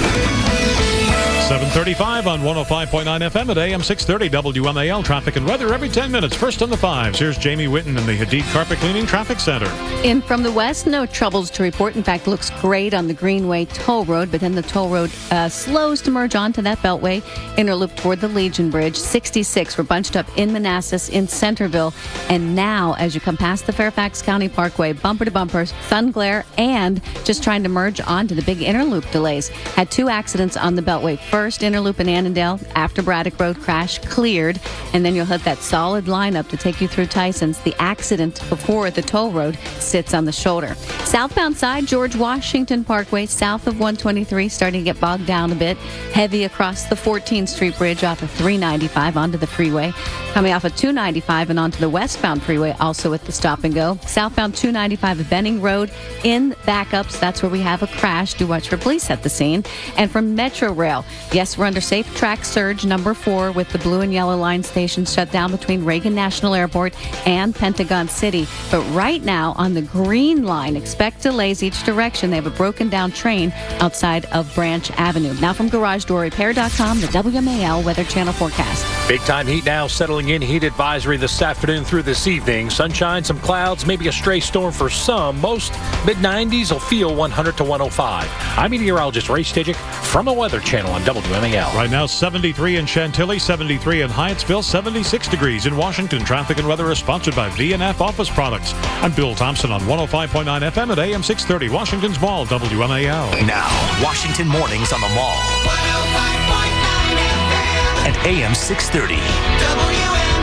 seven thirty-five on one oh five point nine F M at A M six thirty W M A L. Traffic and weather every ten minutes. First on the fives. Here's Jamie Whitten in the Hadid Carpet Cleaning Traffic Center. In from the west, no troubles to report. In fact, looks great on the Greenway Toll Road, but then the toll road uh, slows to merge onto that beltway. Inner loop toward the Legion Bridge. sixty-six, we're bunched up in Manassas, in Centerville. And now, as you come past the Fairfax County Parkway, bumper to bumper, sun glare, and just trying to merge onto the big inner loop delays. Had two accidents on the beltway. First, inner loop in Annandale after Braddock Road crash cleared, and then you'll hit that solid lineup to take you through Tyson's. The accident before the toll road sits on the shoulder. Southbound side, George Washington Parkway, south of one twenty-three, starting to get bogged down a bit. Heavy across the fourteenth Street Bridge off of three ninety-five onto the freeway. Coming off of two ninety-five and onto the westbound freeway, also at the stop and go. Southbound two ninety-five at Benning Road in backups. That's where we have a crash. Do watch for police at the scene. And from Metro Rail, yes, we're under safe track surge number four with the blue and yellow line stations shut down between Reagan National Airport and Pentagon City. But right now on the green line, expect delays each direction. They have a broken down train outside of Branch Avenue. Now from Garage Door Repair dot com, the W M A L Weather Channel forecast. Big time heat now settling in. Heat advisory this afternoon through this evening. Sunshine, some clouds, maybe a stray storm for some. Most mid nineties will feel one hundred to one oh five. I'm meteorologist Ray Stidgick from the Weather Channel on W M A L. Right now, seventy-three in Chantilly, seventy-three in Hyattsville, seventy-six degrees in Washington. Traffic and weather is sponsored by V and F Office Products. I'm Bill Thompson on one oh five point nine F M at A M six thirty, Washington's Mall, W M A L. Now, Washington Mornings on the Mall. one oh five point nine F M. At A M six thirty. W M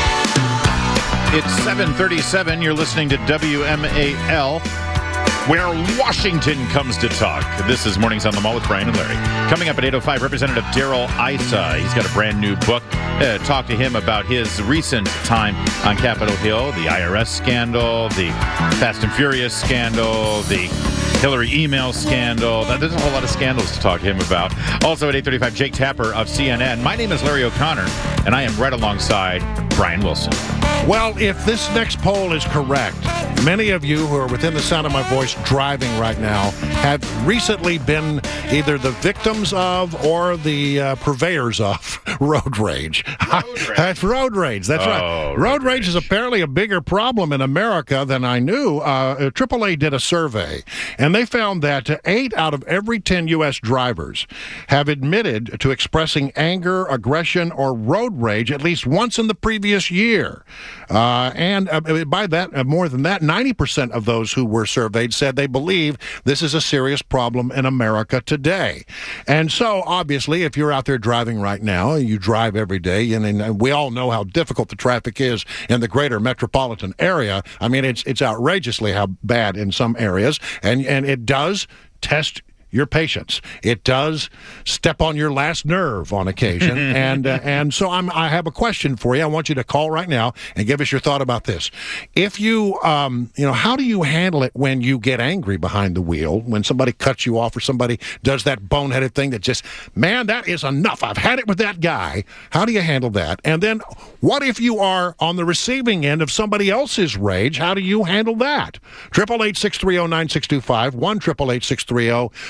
A L. It's seven thirty-seven. You're listening to W M A L, where Washington comes to talk. This is Mornings on the Mall with Brian and Larry. Coming up at eight oh five, Representative Darrell Issa. He's got a brand new book. Uh, talk to him about his recent time on Capitol Hill, the I R S scandal, the Fast and Furious scandal, the Hillary email scandal. There's a whole lot of scandals to talk to him about. Also at eight thirty-five, Jake Tapper of C N N. My name is Larry O'Connor, and I am right alongside Brian Wilson. Well, if this next poll is correct, many of you who are within the sound of my voice driving right now have recently been either the victims of or the uh, purveyors of road rage. Road rage. That's road rage. That's oh, right. Road, road rage, rage is apparently a bigger problem in America than I knew. Uh, triple A did a survey, and they found that eight out of every ten U S drivers have admitted to expressing anger, aggression, or road rage at least once in the previous year. Uh, and uh, by that, uh, more than that, ninety percent of those who were surveyed said they believe this is a serious problem in America today. And so, obviously, if you're out there driving right now, you drive every day, and, and we all know how difficult the traffic is in the greater metropolitan area. I mean, it's it's outrageously how bad in some areas, and, and it does test your patience. It does step on your last nerve on occasion. and uh, and so I'm, I have a question for you. I want you to call right now and give us your thought about this. If you, um, you know, how do you handle it when you get angry behind the wheel, when somebody cuts you off or somebody does that boneheaded thing that just, man, that is enough. I've had it with that guy. How do you handle that? And then what if you are on the receiving end of somebody else's rage? How do you handle that? eight eight eight, six three zero, nine six two five, one eight eight eight, six three zero,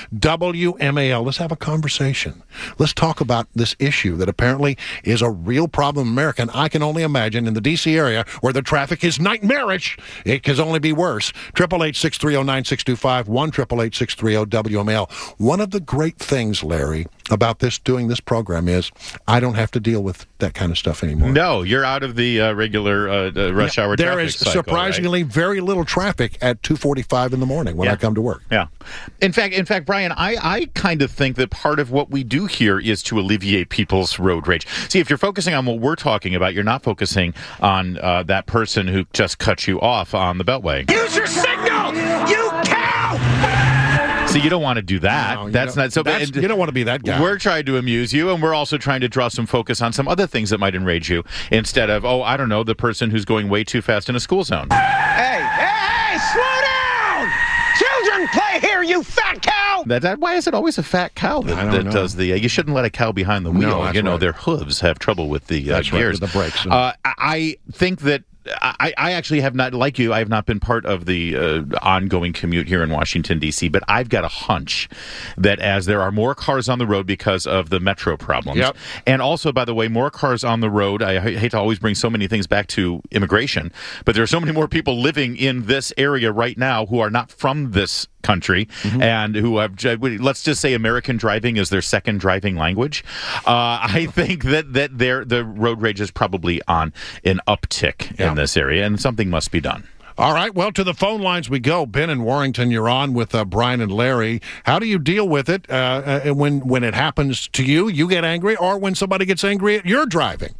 W M A L. Let's have a conversation. Let's talk about this issue that apparently is a real problem in America. And I can only imagine in the D C area where the traffic is nightmarish, it can only be worse. eight eight eight, six three zero, nine six two five, one eight eight eight, six three zero, W M A L. One of the great things, Larry, about this doing this program is I don't have to deal with that kind of stuff anymore. No, you're out of the uh, regular uh, uh, rush hour there traffic is cycle, surprisingly right? very little traffic at two forty-five in the morning when yeah. I come to work. Yeah. In fact, in fact, Brian, I, I kind of think that part of what we do here is to alleviate people's road rage. See, if you're focusing on what we're talking about, you're not focusing on uh, that person who just cut you off on the Beltway. Use your signal, you cow! See, you don't want to do that. No, that's not so bad. You don't want to be that guy. We're trying to amuse you, and we're also trying to draw some focus on some other things that might enrage you instead of, oh, I don't know, the person who's going way too fast in a school zone. Hey, hey, hey, slow down! Children play here, you fat cow! That, that why is it always a fat cow that, that does the? Uh, you shouldn't let a cow behind the wheel. No, you know right. their hooves have trouble with the uh, That's gears, right, with the brakes. Uh, I think that. I, I actually have not, like you, I have not been part of the uh, ongoing commute here in Washington, D C, but I've got a hunch that as there are more cars on the road because of the metro problems, yep. and also, by the way, more cars on the road, I hate to always bring so many things back to immigration, but there are so many more people living in this area right now who are not from this country mm-hmm. and who have, let's just say American driving is their second driving language. Uh, I think that, that their the road rage is probably on an uptick yeah. in this area, and something must be done. All right, well, to the phone lines we go. Ben in Warrington, you're on with uh, Brian and Larry. How do you deal with it uh, uh, when, when it happens to you, you get angry, or when somebody gets angry at your driving?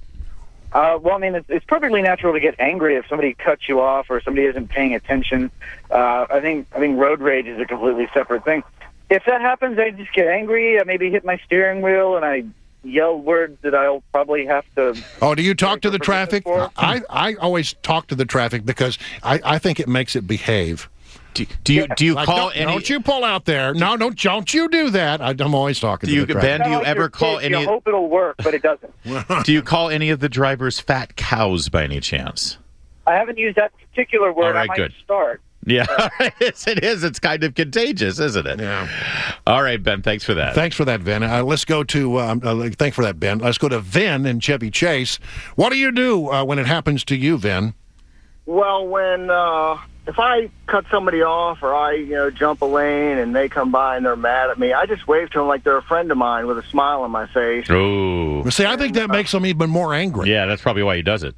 Uh, well, I mean, it's, it's perfectly natural to get angry if somebody cuts you off or somebody isn't paying attention. Uh, I think I think road rage is a completely separate thing. If that happens, I just get angry. I maybe hit my steering wheel and I yell words that I'll probably have to... Oh, do you talk to the traffic? I, I always talk to the traffic because I, I think it makes it behave. Do, do you do you like, call don't, any? Don't you pull out there? No, don't don't you do that? I, I'm always talking do you, to the traffic. Ben, do you ever your call kid, any? You hope it'll work, but it doesn't. Do you call any of the drivers fat cows by any chance? I haven't used that particular word. All right, I might good. start. Yeah, yes, it is. It's kind of contagious, isn't it? Yeah. All right, Ben. Thanks for that. Thanks for that, Ben. Uh, let's go to. Um, uh, thanks for that, Ben. Let's go to Vin in Chevy Chase. What do you do uh, when it happens to you, Vin? Well, when uh, if I cut somebody off or I, you know, jump a lane and they come by and they're mad at me, I just wave to them like they're a friend of mine with a smile on my face. Oh. See, I think that makes them even more angry. Yeah, that's probably why he does it.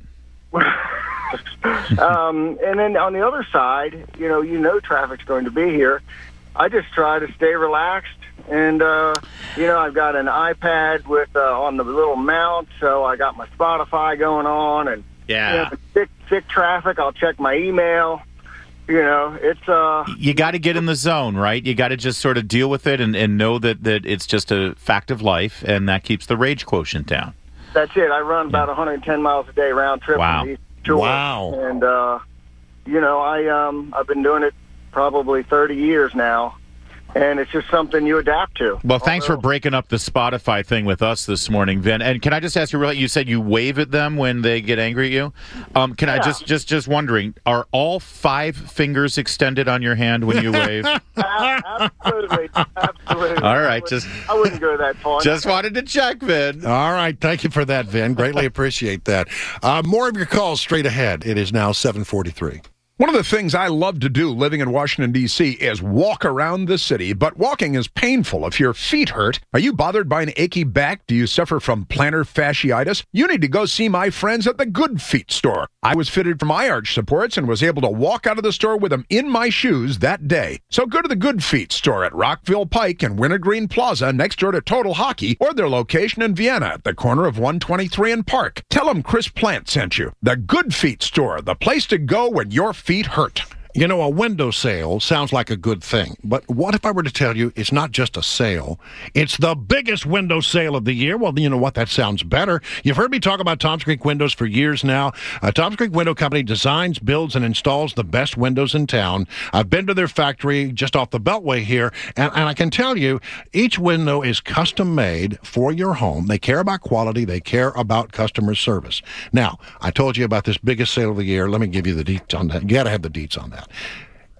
um, and then on the other side, you know, you know traffic's going to be here. I just try to stay relaxed. And, uh, you know, I've got an iPad with uh, on the little mount, so I got my Spotify going on. And, yeah. you know, if it's thick, thick traffic, I'll check my email. You know, it's... Uh, you got to get in the zone, right? You got to just sort of deal with it and, and know that, that it's just a fact of life, and that keeps the rage quotient down. That's it. I run about one hundred ten miles a day round trip. Wow. From the East Shore. Wow. And, uh, you know, I, um, I've been doing it probably thirty years now. And it's just something you adapt to. Well, thanks Although, for breaking up the Spotify thing with us this morning, Vin. And can I just ask you, you said you wave at them when they get angry at you. Um, can yeah. I just, just, just wondering, are all five fingers extended on your hand when you wave? Absolutely, absolutely. All right, I just I wouldn't go that far. Just wanted to check, Vin. All right, thank you for that, Vin. Greatly appreciate that. Uh, more of your calls straight ahead. It is now seven forty-three. One of the things I love to do living in Washington, D C is walk around the city, but walking is painful if your feet hurt. Are you bothered by an achy back? Do you suffer from plantar fasciitis? You need to go see my friends at the Good Feet store. I was fitted for my arch supports and was able to walk out of the store with them in my shoes that day. So go to the Good Feet store at Rockville Pike and Wintergreen Plaza next door to Total Hockey, or their location in Vienna at the corner of one twenty-three and Park. Tell them Chris Plant sent you. The Good Feet store, the place to go when your feet hurt. You know, a window sale sounds like a good thing, but what if I were to tell you it's not just a sale, it's the biggest window sale of the year? Well, you know what? That sounds better. You've heard me talk about Tom's Creek Windows for years now. Uh, Tom's Creek Window Company designs, builds, and installs the best windows in town. I've been to their factory just off the Beltway here, and, and I can tell you, each window is custom-made for your home. They care about quality. They care about customer service. Now, I told you about this biggest sale of the year. Let me give you the deets on that. You got to have the deets on that.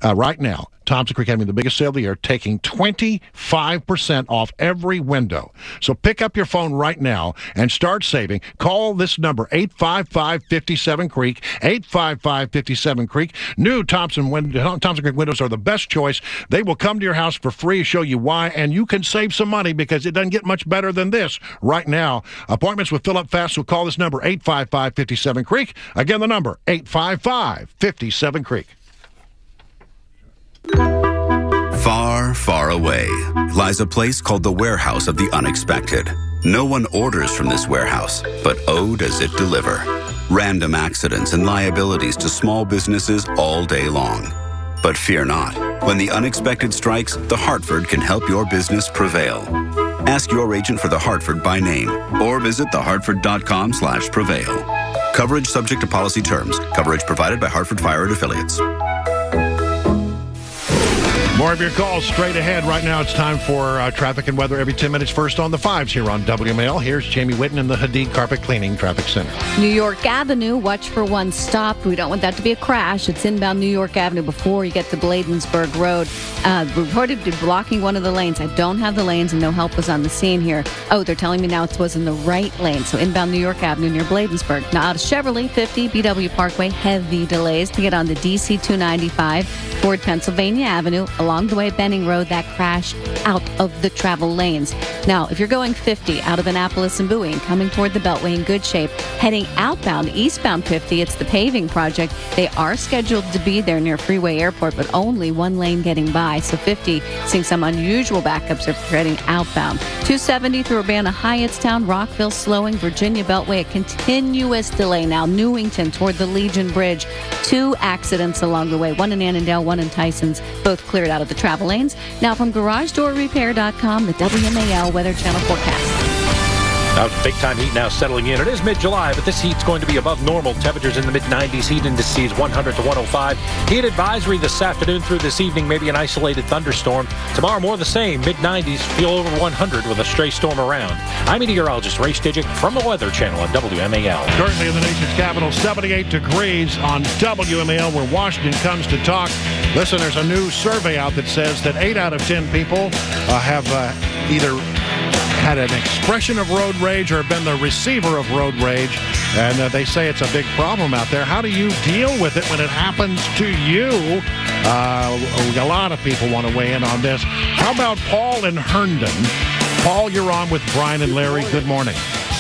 uh, right now, Thompson Creek having the biggest sale of the year, taking twenty-five percent off every window. So pick up your phone right now and start saving. Call this number, eight five five, five seven, creek, eight five five, five seven, creek. New Thompson, win- Thompson Creek windows are the best choice. They will come to your house for free, show you why, and you can save some money because it doesn't get much better than this right now. Appointments will fill up fast, so call this number, eight five five, five seven, creek. Again, the number, eight five five, five seven, creek. Far, far away lies a place called the Warehouse of the Unexpected. No one orders from this warehouse, but oh, does it deliver. Random accidents and liabilities to small businesses all day long. But fear not. When the unexpected strikes, the Hartford can help your business prevail. Ask your agent for the Hartford by name or visit the hartford dot com slash prevail. Coverage subject to policy terms. Coverage provided by Hartford Fire and Affiliates. More of your calls straight ahead. Right now, it's time for uh, traffic and weather every ten minutes. First on the fives here on W M A L. Here's Jamie Whitten in the Hadid Carpet Cleaning Traffic Center. New York Avenue, watch for one stop. We don't want that to be a crash. It's inbound New York Avenue before you get to Bladensburg Road. Uh, reported to be blocking one of the lanes. I don't have the lanes and no help was on the scene here. Oh, they're telling me now it was in the right lane. So inbound New York Avenue near Bladensburg. Now out of Chevrolet, fifty B W Parkway, heavy delays to get on the D C two ninety-five toward Pennsylvania Avenue. Along the way, Benning Road, that crash out of the travel lanes. Now, if you're going fifty out of Annapolis and Bowie and coming toward the Beltway in good shape, heading outbound, eastbound fifty, it's the paving project. They are scheduled to be there near Freeway Airport, but only one lane getting by. So fifty, seeing some unusual backups if you're heading outbound. two seventy through Urbana Hyattstown, Rockville slowing, Virginia Beltway, a continuous delay now. Newington toward the Legion Bridge. Two accidents along the way, one in Annandale, one in Tysons, both cleared out of the travel lanes. Now from garage door repair dot com, the W M A L Weather Channel forecast. Now, big-time heat now settling in. It is mid-July, but this heat's going to be above normal. Temperatures in the mid-nineties. Heat indices one hundred to one oh five. Heat advisory this afternoon through this evening. Maybe an isolated thunderstorm. Tomorrow, more the same. mid-nineties. Feel over one hundred with a stray storm around. I'm meteorologist Ray Stidgick from the Weather Channel on W M A L. Currently in the nation's capital, seventy-eight degrees on W M A L, where Washington comes to talk. Listen, there's a new survey out that says that eight out of ten people uh, have uh, either had an expression of road rage or been the receiver of road rage, and uh, they say it's a big problem out there. How do you deal with it when it happens to you? Uh, a lot of people want to weigh in on this. How about Paul in Herndon? Paul, you're on with Brian and Larry. Good morning.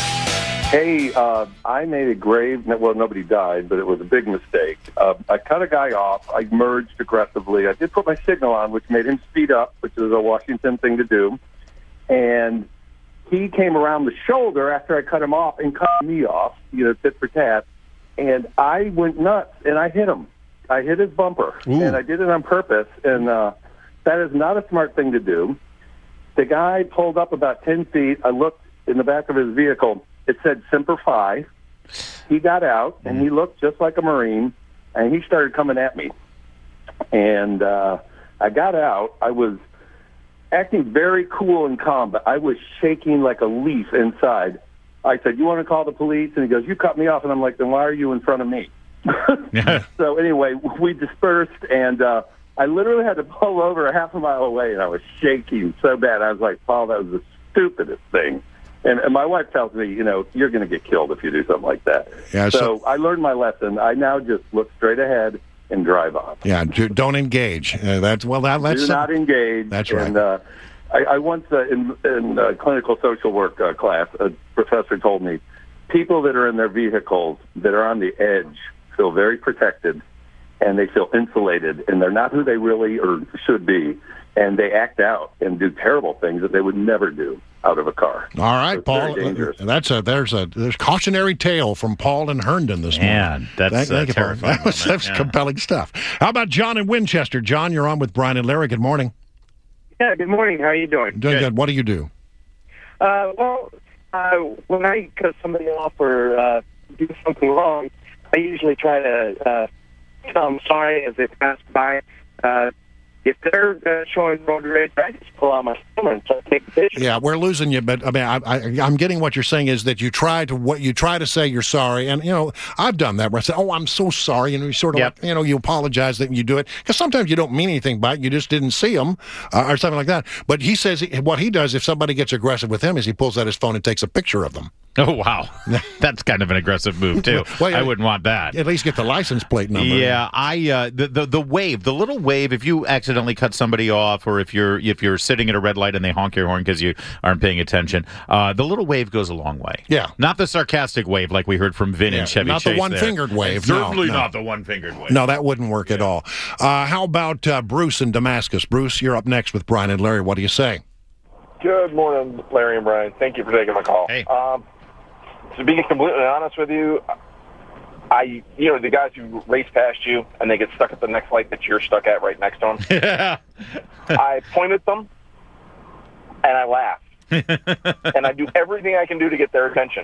Hey, uh, I made a grave, well, nobody died, but it was a big mistake. Uh, I cut a guy off. I merged aggressively. I did put my signal on, which made him speed up, which is a Washington thing to do. And he came around the shoulder after I cut him off and cut me off, you know, tit for tat. And I went nuts, and I hit him. I hit his bumper, Ooh. and I did it on purpose. And uh, that is not a smart thing to do. The guy pulled up about ten feet. I looked in the back of his vehicle. It said Semper Fi. He got out, and he looked just like a Marine, and he started coming at me. And uh, I got out. I was acting very cool and calm, but I was shaking like a leaf inside. I said, you want to call the police? And he goes, you cut me off. And I'm like, then why are you in front of me? Yeah. So anyway, we dispersed, and uh, I literally had to pull over a half a mile away, and I was shaking so bad. I was like, Paul, that was the stupidest thing. And, and my wife tells me, you know, you're going to get killed if you do something like that. Yeah, so, so I learned my lesson. I now just look straight ahead and drive on. Yeah, don't engage. Uh, that's well, that, that's do not uh, engage. That's right. And uh, I, I once uh, in, in uh, clinical social work uh, class, a professor told me, people that are in their vehicles that are on the edge feel very protected, and they feel insulated, and they're not who they really or should be, and they act out and do terrible things that they would never do out of a car. All right, so Paul. That's a there's a there's cautionary tale from Paul and Herndon this morning. Man, that's thank, thank uh, terrifying. That was, that's yeah. compelling stuff. How about John in Winchester? John, you're on with Brian and Larry. Good morning. Yeah, good morning. How are you doing? Doing good. good. What do you do? Uh, well, uh, when I cut somebody off or uh, do something wrong, I usually try to uh, tell them sorry as they pass by. Uh, if they're uh, showing road rage, I just pull out my camera and start taking pictures. Yeah, we're losing you, but I mean, I, I, I'm getting what you're saying is that you try to what you try to say you're sorry, and you know I've done that where I say, "Oh, I'm so sorry," and you sort of Yep. like, you know you apologize that you do it because sometimes you don't mean anything by it, you just didn't see them uh, or something like that. But he says he, what he does if somebody gets aggressive with him is he pulls out his phone and takes a picture of them. Oh, wow. That's kind of an aggressive move, too. Well, I wouldn't want that. At least get the license plate number. Yeah, I uh, the, the the wave, the little wave. If you accidentally cut somebody off, or if you're if you're sitting at a red light and they honk your horn because you aren't paying attention, uh, the little wave goes a long way. Yeah, not the sarcastic wave like we heard from Vin Yeah, and Chevy not Chase. the one-fingered wave. And certainly No, no. not the one-fingered wave. No, that wouldn't work at all. Uh, how about uh, Bruce in Damascus? Bruce, you're up next with Brian and Larry. What do you say? Good morning, Larry and Brian. Thank you for taking my call. Hey. Um, to be completely honest with you, I, you know, the guys who race past you and they get stuck at the next light that you're stuck at right next to them, I point at them and I laugh. And I do everything I can do to get their attention.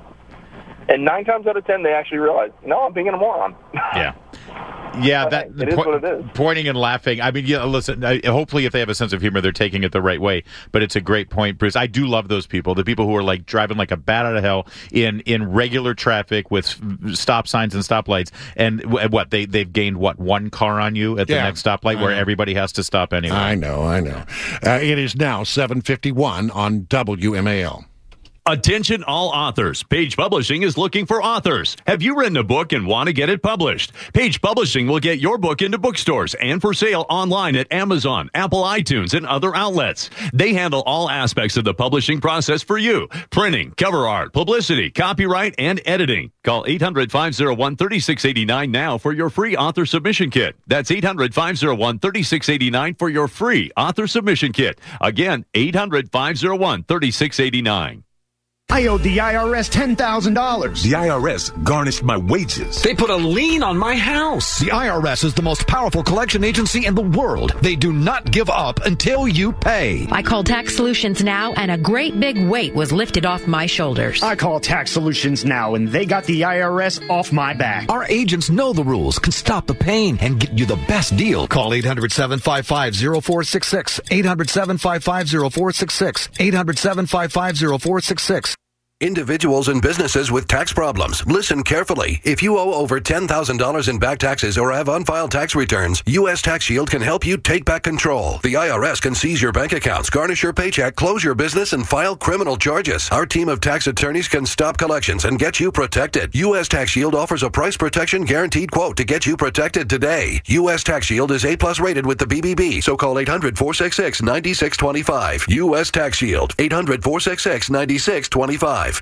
And nine times out of ten, they actually realize, no, I'm being a moron. Yeah. Yeah, that It is what it is. pointing and laughing. I mean, yeah. Listen, I, hopefully, if they have a sense of humor, they're taking it the right way. But it's a great point, Bruce. I do love those people. The people who are like driving like a bat out of hell in, in regular traffic with stop signs and stoplights, and w- what they they've gained what one car on you at the Yeah, next stoplight I where know. everybody has to stop anyway. I know, I know. Uh, it is now seven fifty-one on W M A L. Attention all authors. Page Publishing is looking for authors. Have you written a book and want to get it published? Page Publishing will get your book into bookstores and for sale online at Amazon, Apple iTunes, and other outlets. They handle all aspects of the publishing process for you. Printing, cover art, publicity, copyright, and editing. Call eight hundred, five oh one, three six eight nine now for your free author submission kit. That's eight hundred, five oh one, three six eight nine for your free author submission kit. Again, eight hundred, five oh one, three six eight nine. I owed the I R S ten thousand dollars. The I R S garnished my wages. They put a lien on my house. The I R S is the most powerful collection agency in the world. They do not give up until you pay. I called Tax Solutions Now, and a great big weight was lifted off my shoulders. I called Tax Solutions Now, and they got the I R S off my back. Our agents know the rules, can stop the pain, and get you the best deal. Call eight hundred, seven five five, oh four six six. eight hundred, seven five five, oh four six six. eight hundred, seven five five, oh four six six. Individuals and businesses with tax problems, listen carefully. If you owe over ten thousand dollars in back taxes or have unfiled tax returns, U S Tax Shield can help you take back control. The I R S can seize your bank accounts, garnish your paycheck, close your business, and file criminal charges. Our team of tax attorneys can stop collections and get you protected. U S Tax Shield offers a price protection guaranteed quote to get you protected today. U S Tax Shield is A plus rated with the B B B, so call eight hundred, four six six, nine six two five. U S Tax Shield, eight hundred, four six six, nine six two five.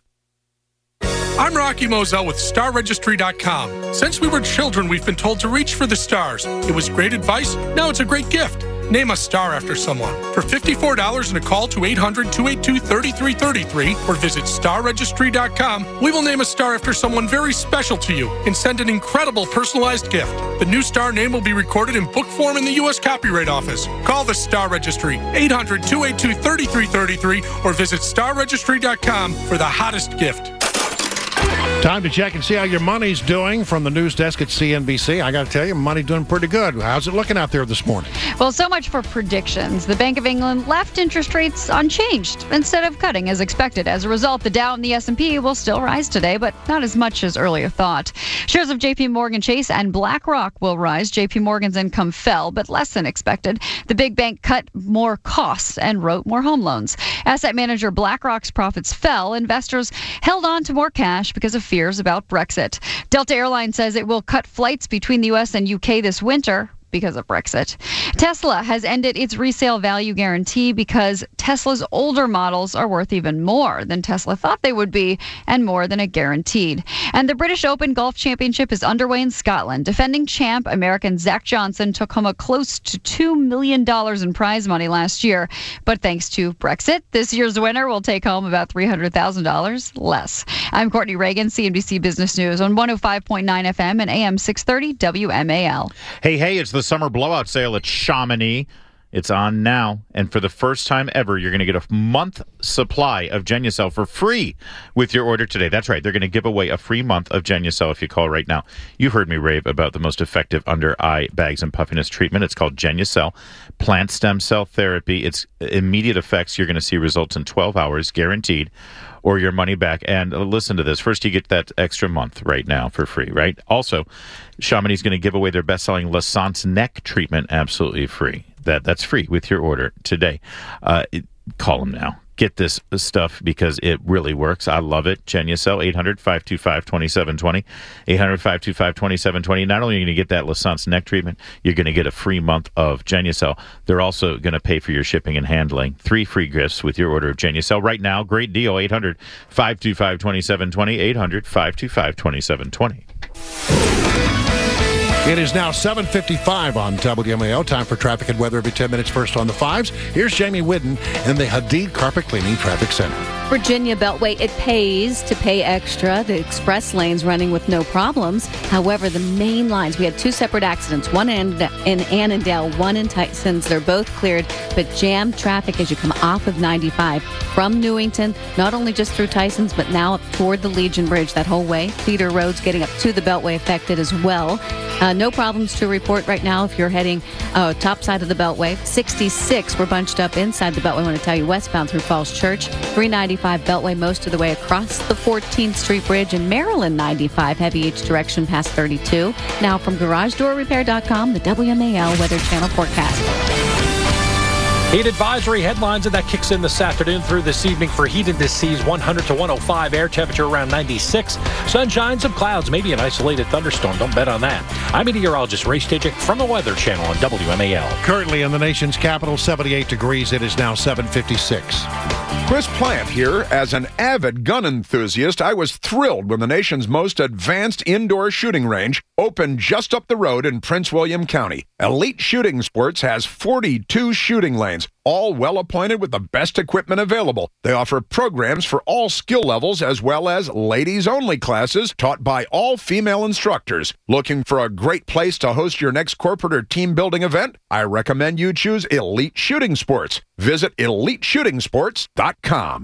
I'm Rocky Moselle with Star Registry dot com. Since we were children, we've been told to reach for the stars. It was great advice. Now it's a great gift. Name a star after someone. For fifty-four dollars and a call to eight hundred, two eight two, three three three three or visit Star Registry dot com, we will name a star after someone very special to you and send an incredible personalized gift. The new star name will be recorded in book form in the U S Copyright Office. Call the Star Registry, eight hundred, two eight two, three three three three or visit Star Registry dot com for the hottest gift. Time to check and see how your money's doing from the news desk at C N B C. I got to tell you, money doing pretty good. How's it looking out there this morning? Well, so much for predictions. The Bank of England left interest rates unchanged instead of cutting as expected. As a result, the Dow and the S and P will still rise today, but not as much as earlier thought. Shares of J P Morgan Chase and BlackRock will rise. J P Morgan's income fell, but less than expected. The big bank cut more costs and wrote more home loans. Asset manager BlackRock's profits fell. Investors held on to more cash because of fears about Brexit. Delta Airlines says it will cut flights between the U S and U K this winter because of Brexit. Tesla has ended its resale value guarantee because Tesla's older models are worth even more than Tesla thought they would be and more than it guaranteed. And the British Open Golf Championship is underway in Scotland. Defending champ American Zach Johnson took home a close to two million dollars in prize money last year. But thanks to Brexit, this year's winner will take home about three hundred thousand dollars less. I'm Courtney Reagan, C N B C Business News on one oh five point nine F M and A M six thirty W M A L. Hey, hey, it's the summer blowout sale at Chamonix. It's on now, and for the first time ever, you're going to get a month supply of Genucel for free with your order today. That's right. They're going to give away a free month of Genucel if you call right now. You've heard me rave about the most effective under-eye bags and puffiness treatment. It's called Genucel Plant Stem Cell Therapy. It's immediate effects. You're going to see results in twelve hours, guaranteed, or your money back. And listen to this. First, you get that extra month right now for free, right? Also, Chamonix is going to give away their best-selling Lasance neck treatment absolutely free. That That's free with your order today. Uh, it, call them now. Get this stuff because it really works. I love it. Genucel, eight hundred, five two five, two seven two zero. eight hundred, five two five, two seven two zero. Not only are you going to get that Lasance neck treatment, you're going to get a free month of Genucel. They're also going to pay for your shipping and handling. Three free gifts with your order of Genucel. Right now, great deal. eight hundred, five two five, two seven two zero. eight hundred, five two five, two seven two zero. It is now seven fifty-five on W M A L. Time for traffic and weather every ten minutes. First on the fives. Here's Jamie Whidden in the Hadid Carpet Cleaning Traffic Center. Virginia Beltway, it pays to pay extra. The express lane's running with no problems. However, the main lines, we had two separate accidents, one in, in Annandale, one in Tysons. They're both cleared, but jammed traffic as you come off of ninety-five from Newington, not only just through Tysons, but now up toward the Legion Bridge that whole way. Cedar Road's getting up to the Beltway affected as well. Uh, no problems to report right now if you're heading uh, top side of the Beltway. sixty-six, we're bunched up inside the Beltway. I want to tell you westbound through Falls Church. three ninety-five Beltway most of the way across the fourteenth Street Bridge. In Maryland ninety-five, heavy each direction past thirty-two. Now from garage door repair dot com, the W M A L Weather Channel forecast. Heat advisory headlines, and that kicks in this afternoon through this evening for heat indices one hundred to one oh five, air temperature around ninety-six. Sunshine, some clouds, maybe an isolated thunderstorm. Don't bet on that. I'm meteorologist Ray Stijik from the Weather Channel on W M A L. Currently in the nation's capital, seventy-eight degrees. It is now seven fifty-six. Chris Plant here. As an avid gun enthusiast, I was thrilled when the nation's most advanced indoor shooting range opened just up the road in Prince William County. Elite Shooting Sports has forty-two shooting lanes, all well appointed with the best equipment available. They offer programs for all skill levels as well as ladies-only classes taught by all female instructors. Looking for a great place to host your next corporate or team building event? I recommend you choose Elite Shooting Sports. Visit elite shooting sports dot com.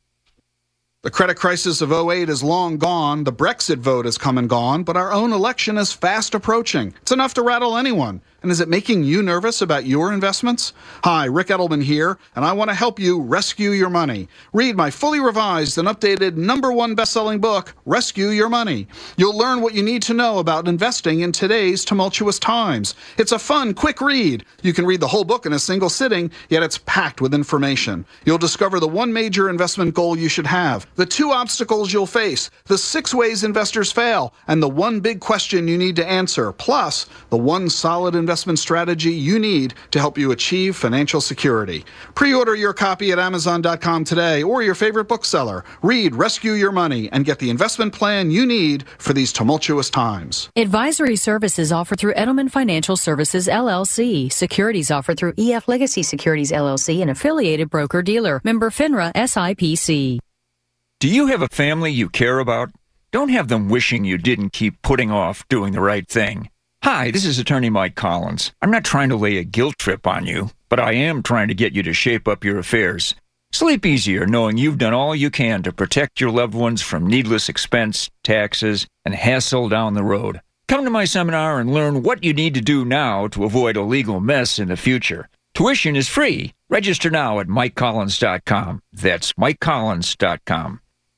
The credit crisis of oh eight is long gone, the Brexit vote has come and gone, but our own election is fast approaching. It's enough to rattle anyone. And is it making you nervous about your investments? Hi, Rick Edelman here, and I want to help you rescue your money. Read my fully revised and updated number one best-selling book, Rescue Your Money. You'll learn what you need to know about investing in today's tumultuous times. It's a fun, quick read. You can read the whole book in a single sitting, yet it's packed with information. You'll discover the one major investment goal you should have, the two obstacles you'll face, the six ways investors fail, and the one big question you need to answer, plus the one solid investment investment strategy you need to help you achieve financial security. Pre-order your copy at amazon dot com today or your favorite bookseller. Read Rescue Your Money and get the investment plan you need for these tumultuous times. Advisory services offered through Edelman Financial Services, L L C. Securities offered through E F Legacy Securities, L L C, an affiliated broker-dealer. Member FINRA, S I P C. Do you have a family you care about? Don't have them wishing you didn't keep putting off doing the right thing. Hi, this is attorney Mike Collins. I'm not trying to lay a guilt trip on you, but I am trying to get you to shape up your affairs. Sleep easier knowing you've done all you can to protect your loved ones from needless expense, taxes, and hassle down the road. Come to my seminar and learn what you need to do now to avoid a legal mess in the future. Tuition is free. Register now at mike collins dot com. That's mike collins dot com.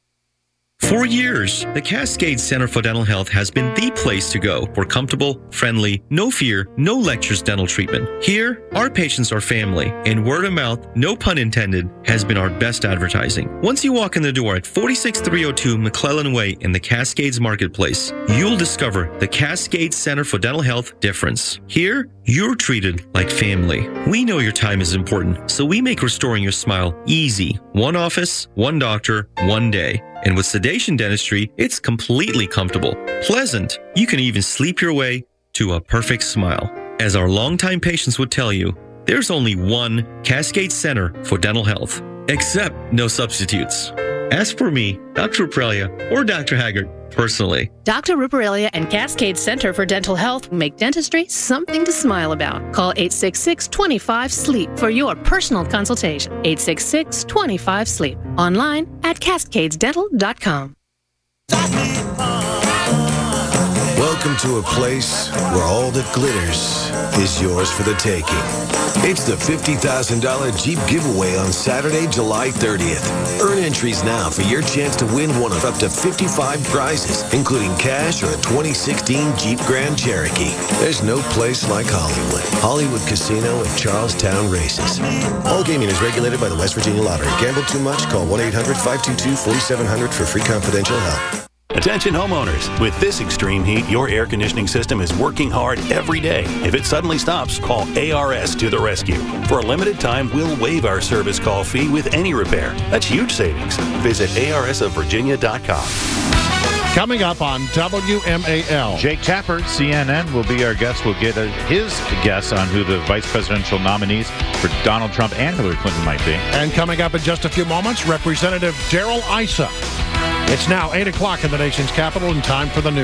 For years, the Cascade Center for Dental Health has been the place to go for comfortable, friendly, no fear, no lectures dental treatment. Here, our patients are family, and word of mouth, no pun intended, has been our best advertising. Once you walk in the door at forty-six three oh two McClellan Way in the Cascades Marketplace, you'll discover the Cascade Center for Dental Health difference. Here, you're treated like family. We know your time is important, so we make restoring your smile easy. One office, one doctor, one day. And with sedation dentistry, it's completely comfortable, pleasant. You can even sleep your way to a perfect smile. As our longtime patients would tell you, there's only one Cascade Center for Dental Health, except no substitutes. As for me, Doctor Aprilia, or Doctor Haggard, personally. Doctor Ruparelia and Cascade Center for Dental Health make dentistry something to smile about. Call eight six six, two five, sleep for your personal consultation. eight six six, two five, sleep. Online at cascades dental dot com. Welcome to a place where all that glitters is yours for the taking. It's the fifty thousand dollars Jeep giveaway on Saturday, July thirtieth. Earn entries now for your chance to win one of up to fifty-five prizes, including cash or a twenty sixteen Jeep Grand Cherokee. There's no place like Hollywood. Hollywood Casino and Charlestown Races. All gaming is regulated by the West Virginia Lottery. Gamble too much? Call one eight hundred, five two two, four seven zero zero for free confidential help. Attention homeowners. With this extreme heat, your air conditioning system is working hard every day. If it suddenly stops, call A R S to the rescue. For a limited time, we'll waive our service call fee with any repair. That's huge savings. Visit A R S of Virginia dot com. Coming up on W M A L. Jake Tapper, C N N, will be our guest. We'll get a, his guess on who the vice presidential nominees for Donald Trump and Hillary Clinton might be. And coming up in just a few moments, Representative Darrell Issa. It's now eight o'clock in the nation's capital and time for the news.